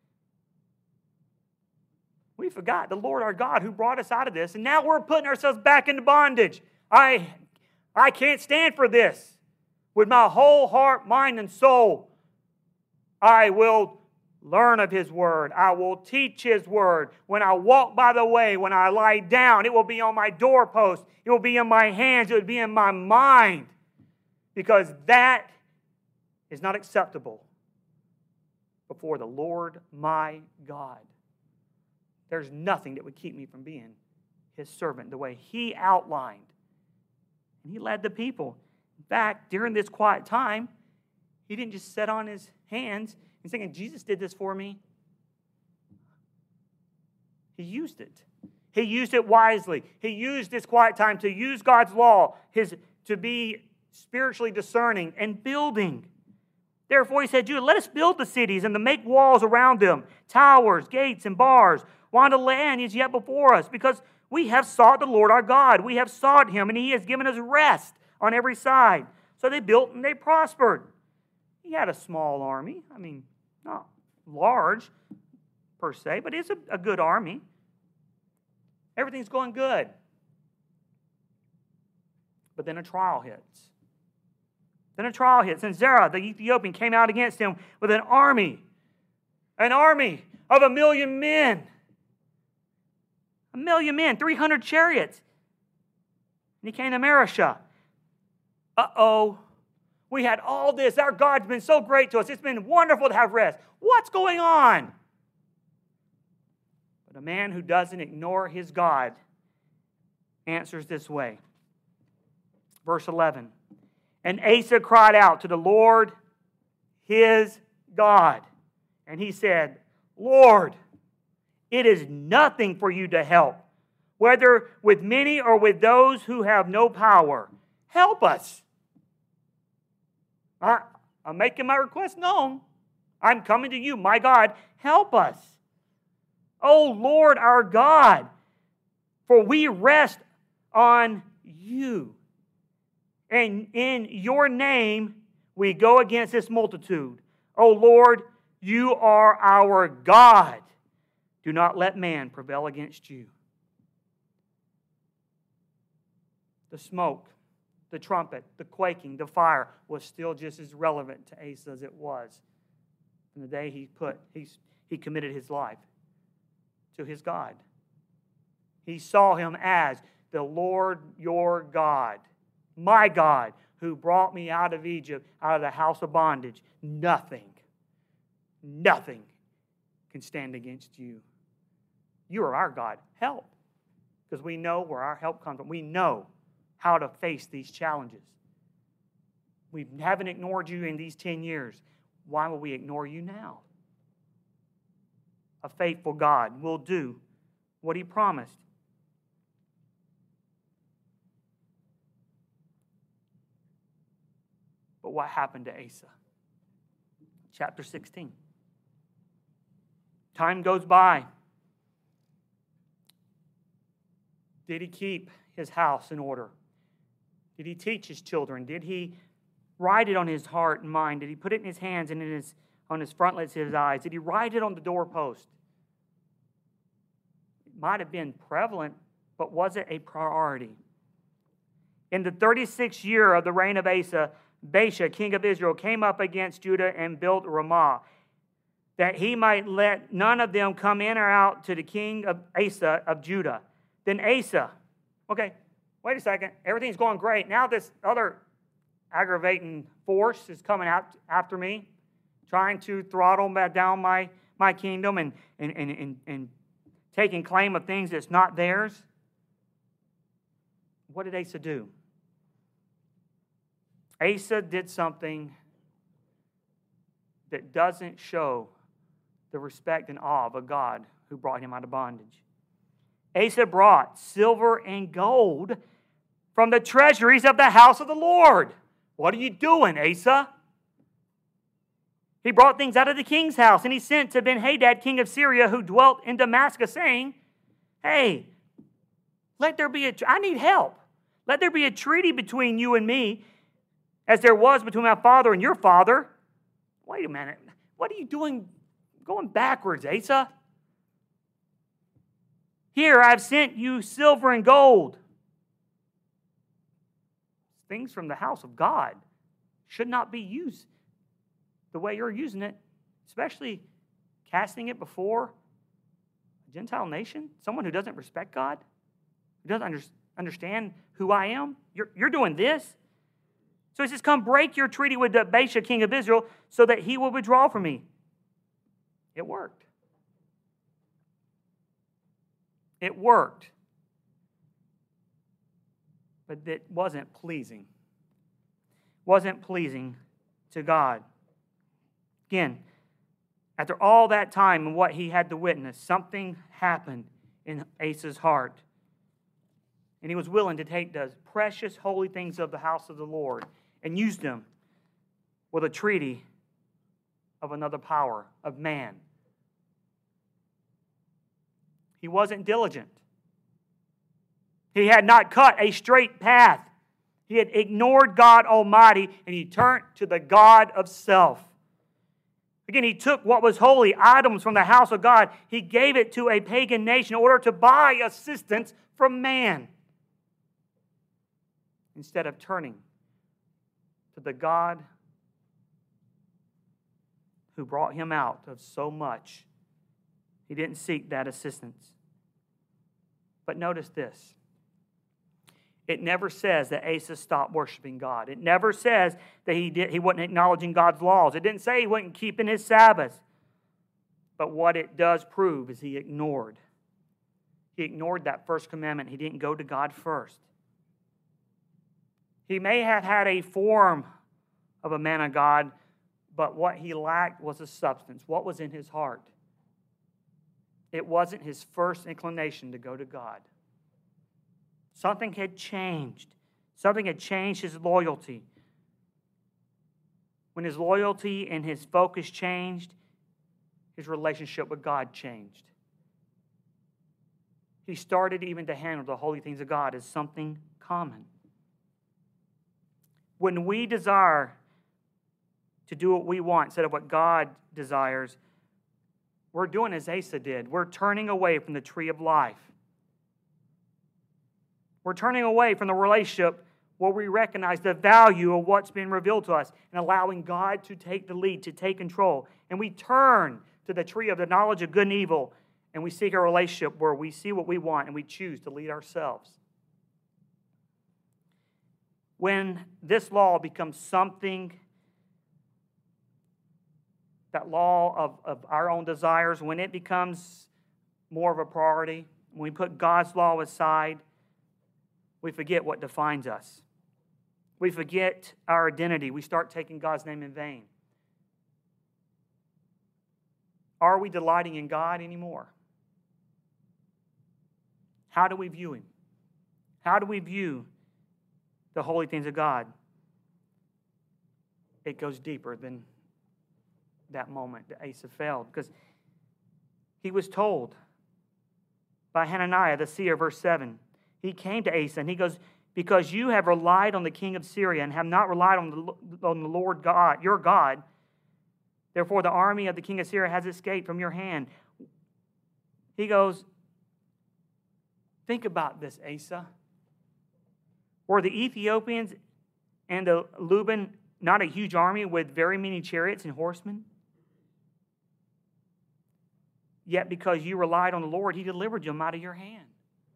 We forgot the Lord our God who brought us out of this, and now we're putting ourselves back into bondage. I, I can't stand for this. With my whole heart, mind, and soul, I will learn of His Word. I will teach His Word. When I walk by the way, when I lie down, it will be on my doorpost. It will be in my hands. It will be in my mind. Because that is not acceptable before the Lord my God. There's nothing that would keep me from being His servant the way He outlined. And He led the people. In fact, during this quiet time, He didn't just sit on His hands and thinking, Jesus did this for me. He used it. He used it wisely. He used this quiet time to use God's law, his, to be spiritually discerning and building. Therefore, He said, Judah, let us build the cities and to make walls around them, towers, gates, and bars, while the land is yet before us, because we have sought the Lord our God. We have sought Him, and He has given us rest on every side. So they built and they prospered. He had a small army. I mean, not large per se, but it's a, a good army. Everything's going good. But then a trial hits. Then a trial hits. And Zerah, the Ethiopian, came out against him with an army. An army of a million men. A million men, three hundred chariots. And he came to Marishah. Uh-oh. We had all this. Our God's been so great to us. It's been wonderful to have rest. What's going on? But a man who doesn't ignore his God answers this way. Verse eleven. And Asa cried out to the Lord his God. And he said, Lord, it is nothing for you to help, whether with many or with those who have no power. Help us. I, I'm making my request known. I'm coming to you, my God. Help us. O Lord our God, for we rest on you. And in your name we go against this multitude. O Lord, you are our God. Do not let man prevail against you. The smoke, the trumpet, the quaking, the fire was still just as relevant to Asa as it was from the day he put he, he committed his life to his God. He saw him as the Lord your God, my God, who brought me out of Egypt, out of the house of bondage. Nothing, nothing can stand against you. You are our God. Help. Because we know where our help comes from. We know how to face these challenges. We haven't ignored you in these ten years. Why will we ignore you now? A faithful God will do what He promised. But what happened to Asa? Chapter sixteen. Time goes by. Did he keep his house in order? Did he teach his children? Did he write it on his heart and mind? Did he put it in his hands and in his, on his frontlets of his eyes? Did he write it on the doorpost? It might have been prevalent, but was it a priority? In the thirty-sixth year of the reign of Asa, Baasha, king of Israel, came up against Judah and built Ramah, that he might let none of them come in or out to the king of Asa of Judah. Then Asa, okay, wait a second, everything's going great. Now this other aggravating force is coming out after me, trying to throttle down my, my kingdom and, and, and, and, and taking claim of things that's not theirs. What did Asa do? Asa did something that doesn't show the respect and awe of a God who brought him out of bondage. Asa brought silver and gold from the treasuries of the house of the Lord. What are you doing, Asa? He brought things out of the king's house, and he sent to Ben-Hadad, king of Syria, who dwelt in Damascus, saying, hey, let there be a, I need help. Let there be a treaty between you and me, as there was between my father and your father. Wait a minute. What are you doing going backwards, Asa? Here, I've sent you silver and gold. Things from the house of God should not be used the way you're using it, especially casting it before a Gentile nation, someone who doesn't respect God, who doesn't under, understand who I am. You're, you're doing this. So he says, come break your treaty with Baasha, king of Israel, so that he will withdraw from me. It worked. It worked. But it wasn't pleasing. Wasn't pleasing to God. Again, after all that time and what he had to witness, something happened in Asa's heart. And he was willing to take the precious holy things of the house of the Lord and use them with a treaty of another power, of man. He wasn't diligent. He had not cut a straight path. He had ignored God Almighty, and he turned to the God of self. Again, he took what was holy, items from the house of God. He gave it to a pagan nation in order to buy assistance from man, instead of turning to the God who brought him out of so much. He didn't seek that assistance. But notice this. It never says that Asa stopped worshiping God. It never says that he did, he wasn't acknowledging God's laws. It didn't say he wasn't keeping his Sabbath. But what it does prove is he ignored. He ignored that first commandment. He didn't go to God first. He may have had a form of a man of God, but what he lacked was a substance. What was in his heart? It wasn't his first inclination to go to God. Something had changed. Something had changed his loyalty. When his loyalty and his focus changed, his relationship with God changed. He started even to handle the holy things of God as something common. When we desire to do what we want instead of what God desires, we're doing as Asa did. We're turning away from the tree of life. We're turning away from the relationship where we recognize the value of what's been revealed to us and allowing God to take the lead, to take control. And we turn to the tree of the knowledge of good and evil and we seek a relationship where we see what we want and we choose to lead ourselves. When this law becomes something, that law of, of our own desires, when it becomes more of a priority, when we put God's law aside, we forget what defines us. We forget our identity. We start taking God's name in vain. Are we delighting in God anymore? How do we view Him? How do we view the holy things of God? It goes deeper than that moment that Asa failed, because he was told by Hananiah the seer, verse seven. He came to Asa and he goes, because you have relied on the king of Syria and have not relied on the, on the Lord God, your God, therefore the army of the king of Syria has escaped from your hand. He goes, think about this, Asa. Were the Ethiopians and the Luban not a huge army with very many chariots and horsemen? Yet because you relied on the Lord, He delivered them out of your hand.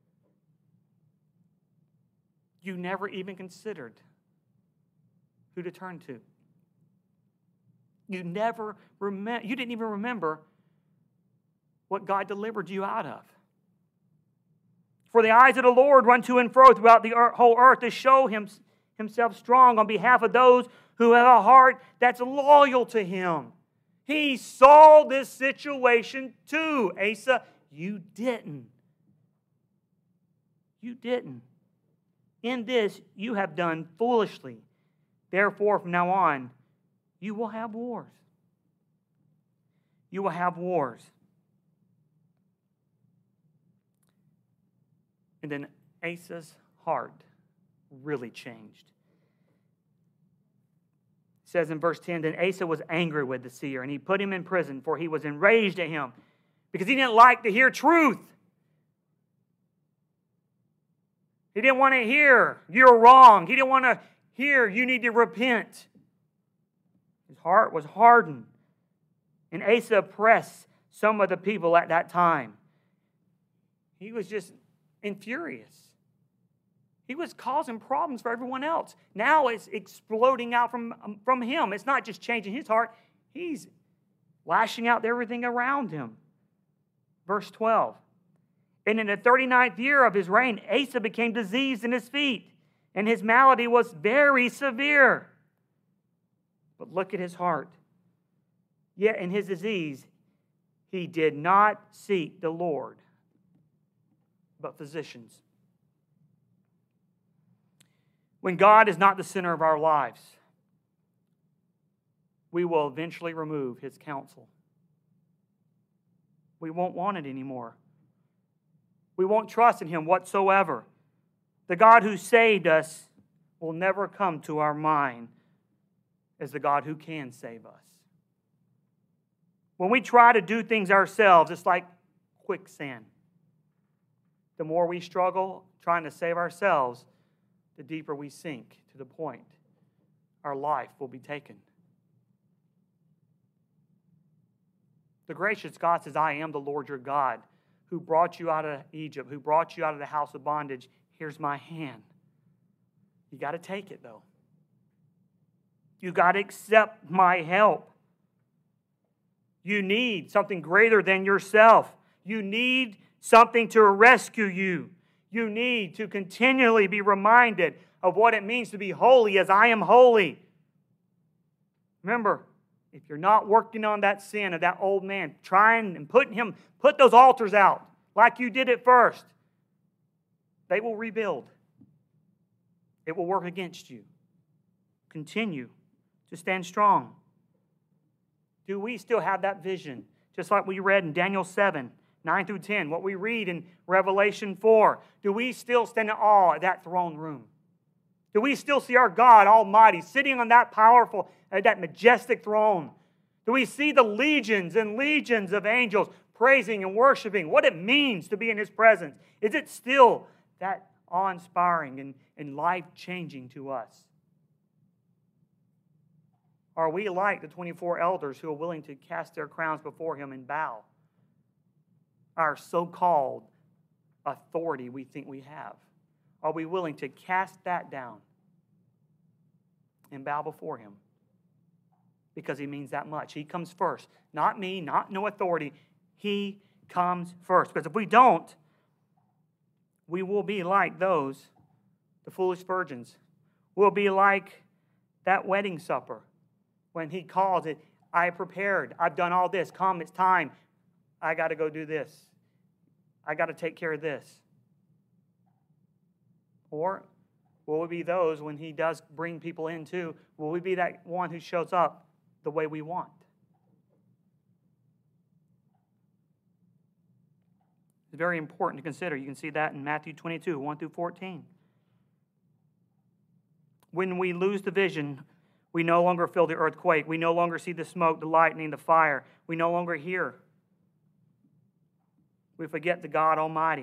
You never even considered who to turn to. You never remember, you didn't even remember what God delivered you out of. For the eyes of the Lord run to and fro throughout the whole earth to show him, Himself strong on behalf of those who have a heart that's loyal to Him. He saw this situation too, Asa. You didn't. You didn't. In this, you have done foolishly. Therefore, from now on, you will have wars. You will have wars. And then Asa's heart really changed. It says in verse ten, then Asa was angry with the seer, and he put him in prison, for he was enraged at him, because he didn't like to hear truth. He didn't want to hear, you're wrong. He didn't want to hear, you need to repent. His heart was hardened. And Asa oppressed some of the people at that time. He was just infurious. He was causing problems for everyone else. Now it's exploding out from, from him. It's not just changing his heart. He's lashing out everything around him. Verse twelve. And in the thirty-ninth year of his reign, Asa became diseased in his feet, and his malady was very severe. But look at his heart. Yet in his disease, he did not seek the Lord, but physicians. When God is not the center of our lives, we will eventually remove His counsel. We won't want it anymore. We won't trust in Him whatsoever. The God who saved us will never come to our mind as the God who can save us. When we try to do things ourselves, it's like quicksand. The more we struggle trying to save ourselves, the deeper we sink to the point our life will be taken. The gracious God says, I am the Lord your God, who brought you out of Egypt, who brought you out of the house of bondage. Here's my hand. You got to take it, though. You got to accept my help. You need something greater than yourself. You need something to rescue you. You need to continually be reminded of what it means to be holy as I am holy. Remember, if you're not working on that sin of that old man, trying and putting him, put those altars out like you did at first, they will rebuild. It will work against you. Continue to stand strong. Do we still have that vision? Just like we read in Daniel seven, nine through ten, what we read in Revelation four. Do we still stand in awe at that throne room? Do we still see our God Almighty sitting on that powerful, uh, that majestic throne? Do we see the legions and legions of angels praising and worshiping? What it means to be in His presence? Is it still that awe-inspiring and, and life-changing to us? Are we like the twenty-four elders who are willing to cast their crowns before Him and bow? our so-called authority we think we have? Are we willing to cast that down and bow before Him? Because He means that much. He comes first. Not me, not no authority. He comes first. Because if we don't, we will be like those, the foolish virgins. We'll be like that wedding supper when He calls it, I prepared. I've done all this. Come, it's time. I got to go do this. I got to take care of this. Or will we be those when He does bring people in too? Will we be that one who shows up the way we want? It's very important to consider. You can see that in Matthew twenty-two, one through fourteen. When we lose the vision, we no longer feel the earthquake. We no longer see the smoke, the lightning, the fire. We no longer hear. We forget the God Almighty.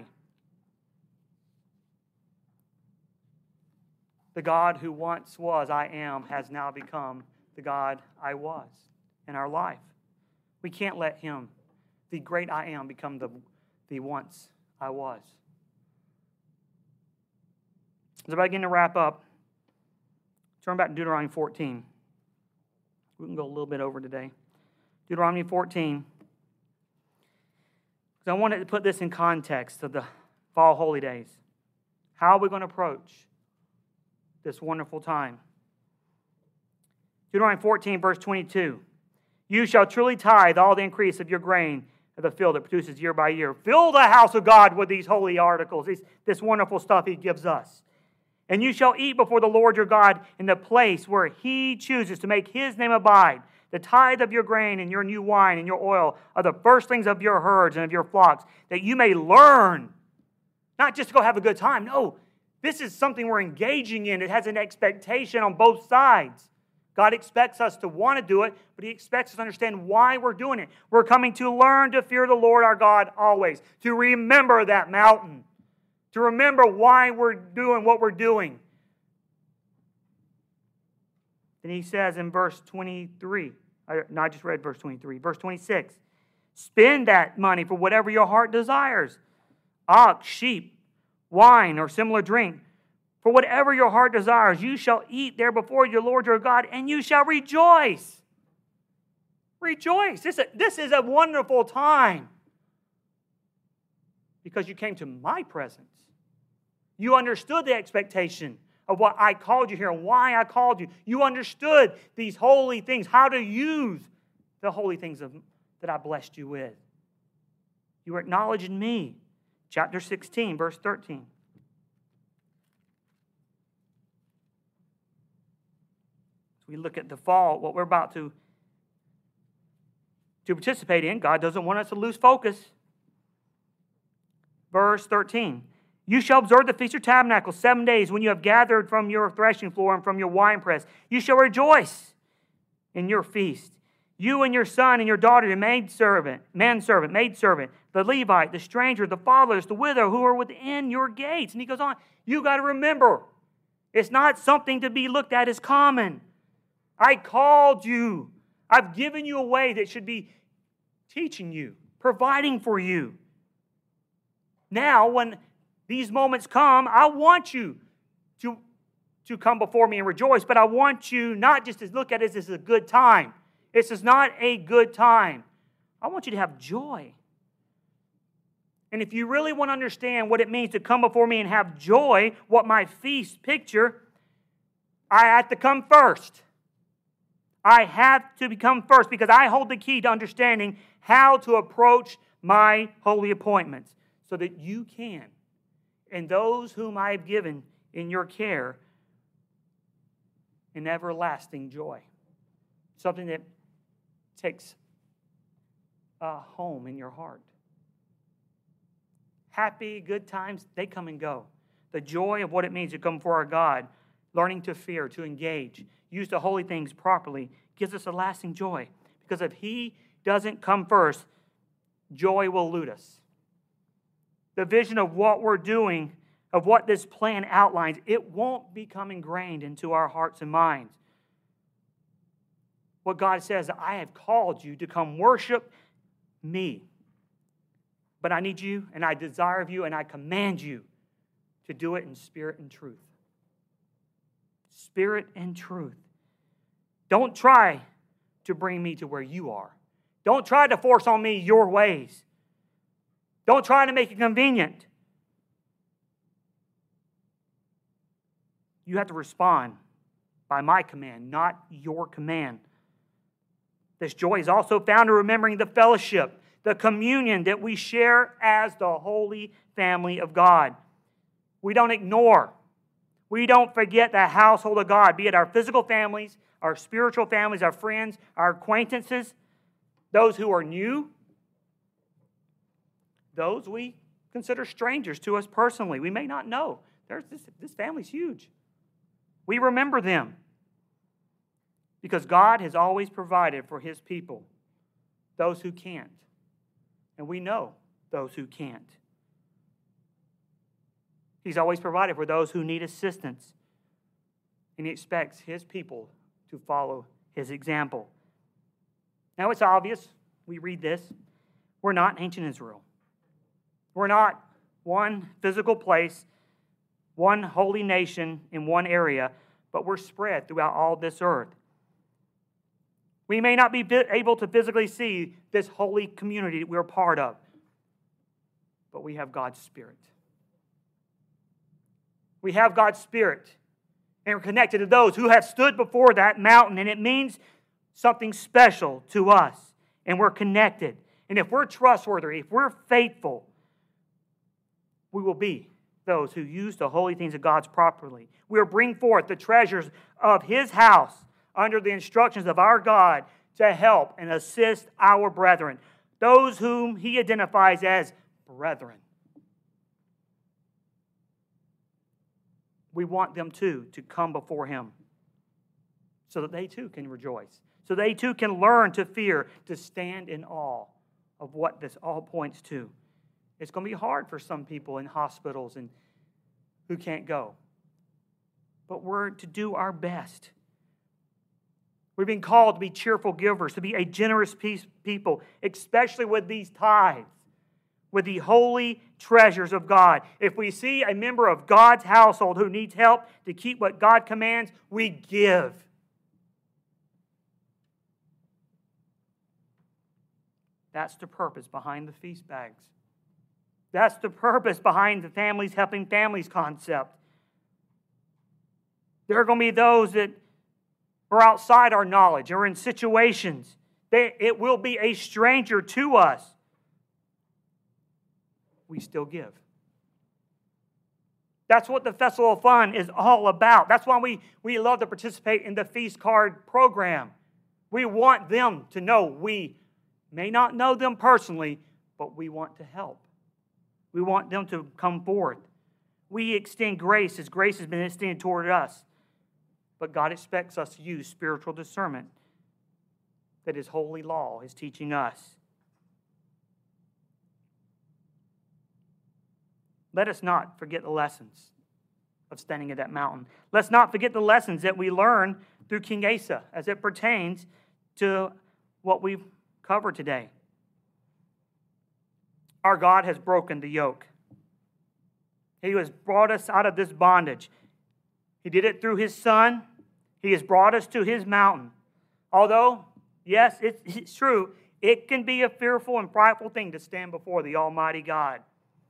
The God who once was, I am, has now become the God I was in our life. We can't let Him, the great I am, become the, the once I was. As I begin to wrap up, turn back to Deuteronomy fourteen. We can go a little bit over today. Deuteronomy fourteen. Because I wanted to put this in context of the fall holy days. How are we going to approach this wonderful time? Deuteronomy fourteen, verse twenty-two. You shall truly tithe all the increase of your grain of the field that produces year by year. Fill the house of God with these holy articles, this, this wonderful stuff He gives us. And you shall eat before the Lord your God in the place where He chooses to make His name abide. The tithe of your grain and your new wine and your oil are the firstlings of your herds and of your flocks, that you may learn. Not just to go have a good time. No, this is something we're engaging in. It has an expectation on both sides. God expects us to want to do it, but He expects us to understand why we're doing it. We're coming to learn to fear the Lord our God always, to remember that mountain, to remember why we're doing what we're doing. And He says in verse twenty-three, I, no, I just read verse twenty-three, verse twenty-six, spend that money for whatever your heart desires, ox, sheep, wine, or similar drink. For whatever your heart desires, you shall eat there before your Lord your God, and you shall rejoice. Rejoice. This is a, this is a wonderful time. Because you came to my presence. You understood the expectation of what I called you here and why I called you. You understood these holy things, how to use the holy things of, that I blessed you with. You were acknowledging me. Chapter sixteen, verse thirteen. We look at the fall, what we're about to, to participate in. God doesn't want us to lose focus. Verse thirteen. You shall observe the Feast of Tabernacles seven days when you have gathered from your threshing floor and from your winepress. You shall rejoice in your feast. You and your son and your daughter, your maidservant, manservant, maidservant, the Levite, the stranger, the fatherless, the widow who are within your gates. And he goes on. You got to remember, it's not something to be looked at as common. I called you. I've given you a way that should be teaching you, providing for you. Now, when these moments come, I want you to, to come before me and rejoice, but I want you not just to look at it as a good time. This is not a good time. I want you to have joy. And if you really want to understand what it means to come before me and have joy, what my feast picture, I have to come first. I have to become first because I hold the key to understanding how to approach my holy appointments so that you can, and those whom I have given in your care, an everlasting joy. Something that takes a home in your heart. Happy, good times, they come and go. The joy of what it means to come before our God, learning to fear, to engage, use the holy things properly, gives us a lasting joy. Because if He doesn't come first, joy will elude us. The vision of what we're doing, of what this plan outlines, it won't become ingrained into our hearts and minds. What God says, I have called you to come worship me. But I need you, and I desire of you, and I command you to do it in spirit and truth. Spirit and truth. Don't try to bring me to where you are. Don't try to force on me your ways. Don't try to make it convenient. You have to respond by my command, not your command. This joy is also found in remembering the fellowship, the communion that we share as the holy family of God. We don't ignore, we don't forget the household of God, be it our physical families, our spiritual families, our friends, our acquaintances, those who are new, those we consider strangers to us personally. We may not know. There's this, this family's huge. We remember them because God has always provided for His people, those who can't. And we know those who can't. He's always provided for those who need assistance. And He expects His people to follow His example. Now it's obvious, we read this, we're not ancient Israel. We're not one physical place, one holy nation in one area, but we're spread throughout all this earth. We may not be able to physically see this holy community that we're part of, but we have God's Spirit. We have God's Spirit, and we're connected to those who have stood before that mountain, and it means something special to us, and we're connected. And if we're trustworthy, if we're faithful, we will be those who use the holy things of God properly. We will bring forth the treasures of His house under the instructions of our God to help and assist our brethren, those whom He identifies as brethren. We want them too to come before Him so that they too can rejoice, so they too can learn to fear, to stand in awe of what this all points to. It's going to be hard for some people in hospitals and who can't go. But we're to do our best. We've been called to be cheerful givers, to be a generous people, especially with these tithes, with the holy treasures of God. If we see a member of God's household who needs help to keep what God commands, we give. That's the purpose behind the feast bags. That's the purpose behind the families helping families concept. There are going to be those that are outside our knowledge or in situations that it will be a stranger to us. We still give. That's what the Festival of Fun is all about. That's why we, we love to participate in the Feast Card program. We want them to know we may not know them personally, but we want to help. We want them to come forth. We extend grace as grace has been extended toward us. But God expects us to use spiritual discernment that His holy law is teaching us. Let us not forget the lessons of standing at that mountain. Let's not forget the lessons that we learn through King Asa as it pertains to what we've covered today. Our God has broken the yoke. He has brought us out of this bondage. He did it through His Son. He has brought us to His mountain. Although, yes, it's, it's true, it can be a fearful and prideful thing to stand before the Almighty God.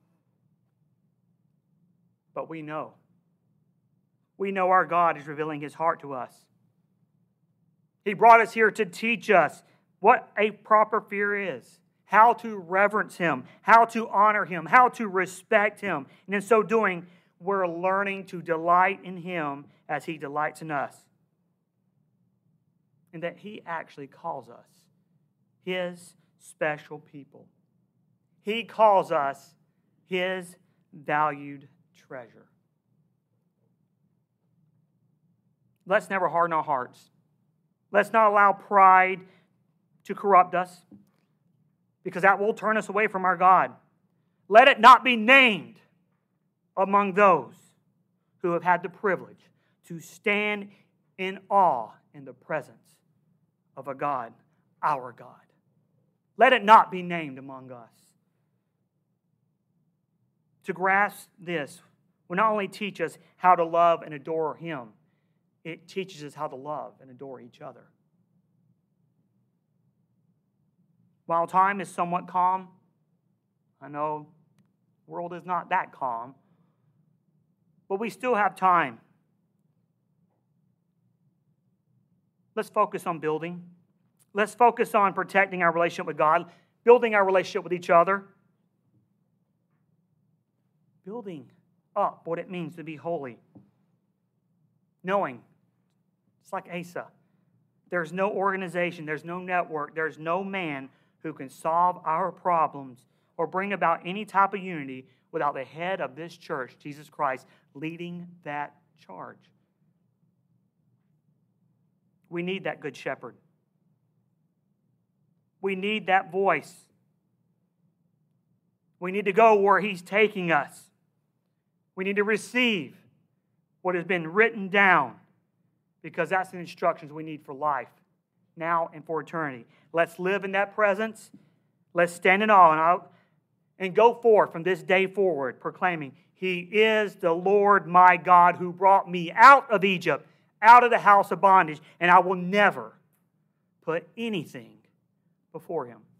But we know. We know our God is revealing His heart to us. He brought us here to teach us what a proper fear is, how to reverence Him, how to honor Him, how to respect Him. And in so doing, we're learning to delight in Him as He delights in us. And that He actually calls us His special people. He calls us His valued treasure. Let's never harden our hearts. Let's not allow pride to corrupt us, because that will turn us away from our God. Let it not be named among those who have had the privilege to stand in awe in the presence of a God, our God. Let it not be named among us. to grasp this will not only teach us how to love and adore Him, it teaches us how to love and adore each other. While time is somewhat calm, I know the world is not that calm, but we still have time. Let's focus on building. Let's focus on protecting our relationship with God, building our relationship with each other, building up what it means to be holy. Knowing, it's like Asa, there's no organization, there's no network, there's no man who can solve our problems or bring about any type of unity without the head of this church, Jesus Christ, leading that charge. We need that good shepherd. We need that voice. We need to go where He's taking us. We need to receive what has been written down, because that's the instructions we need for life, now and for eternity. Let's live in that presence. Let's stand in awe and, I'll, and go forth from this day forward, proclaiming, He is the Lord my God who brought me out of Egypt, out of the house of bondage, and I will never put anything before Him.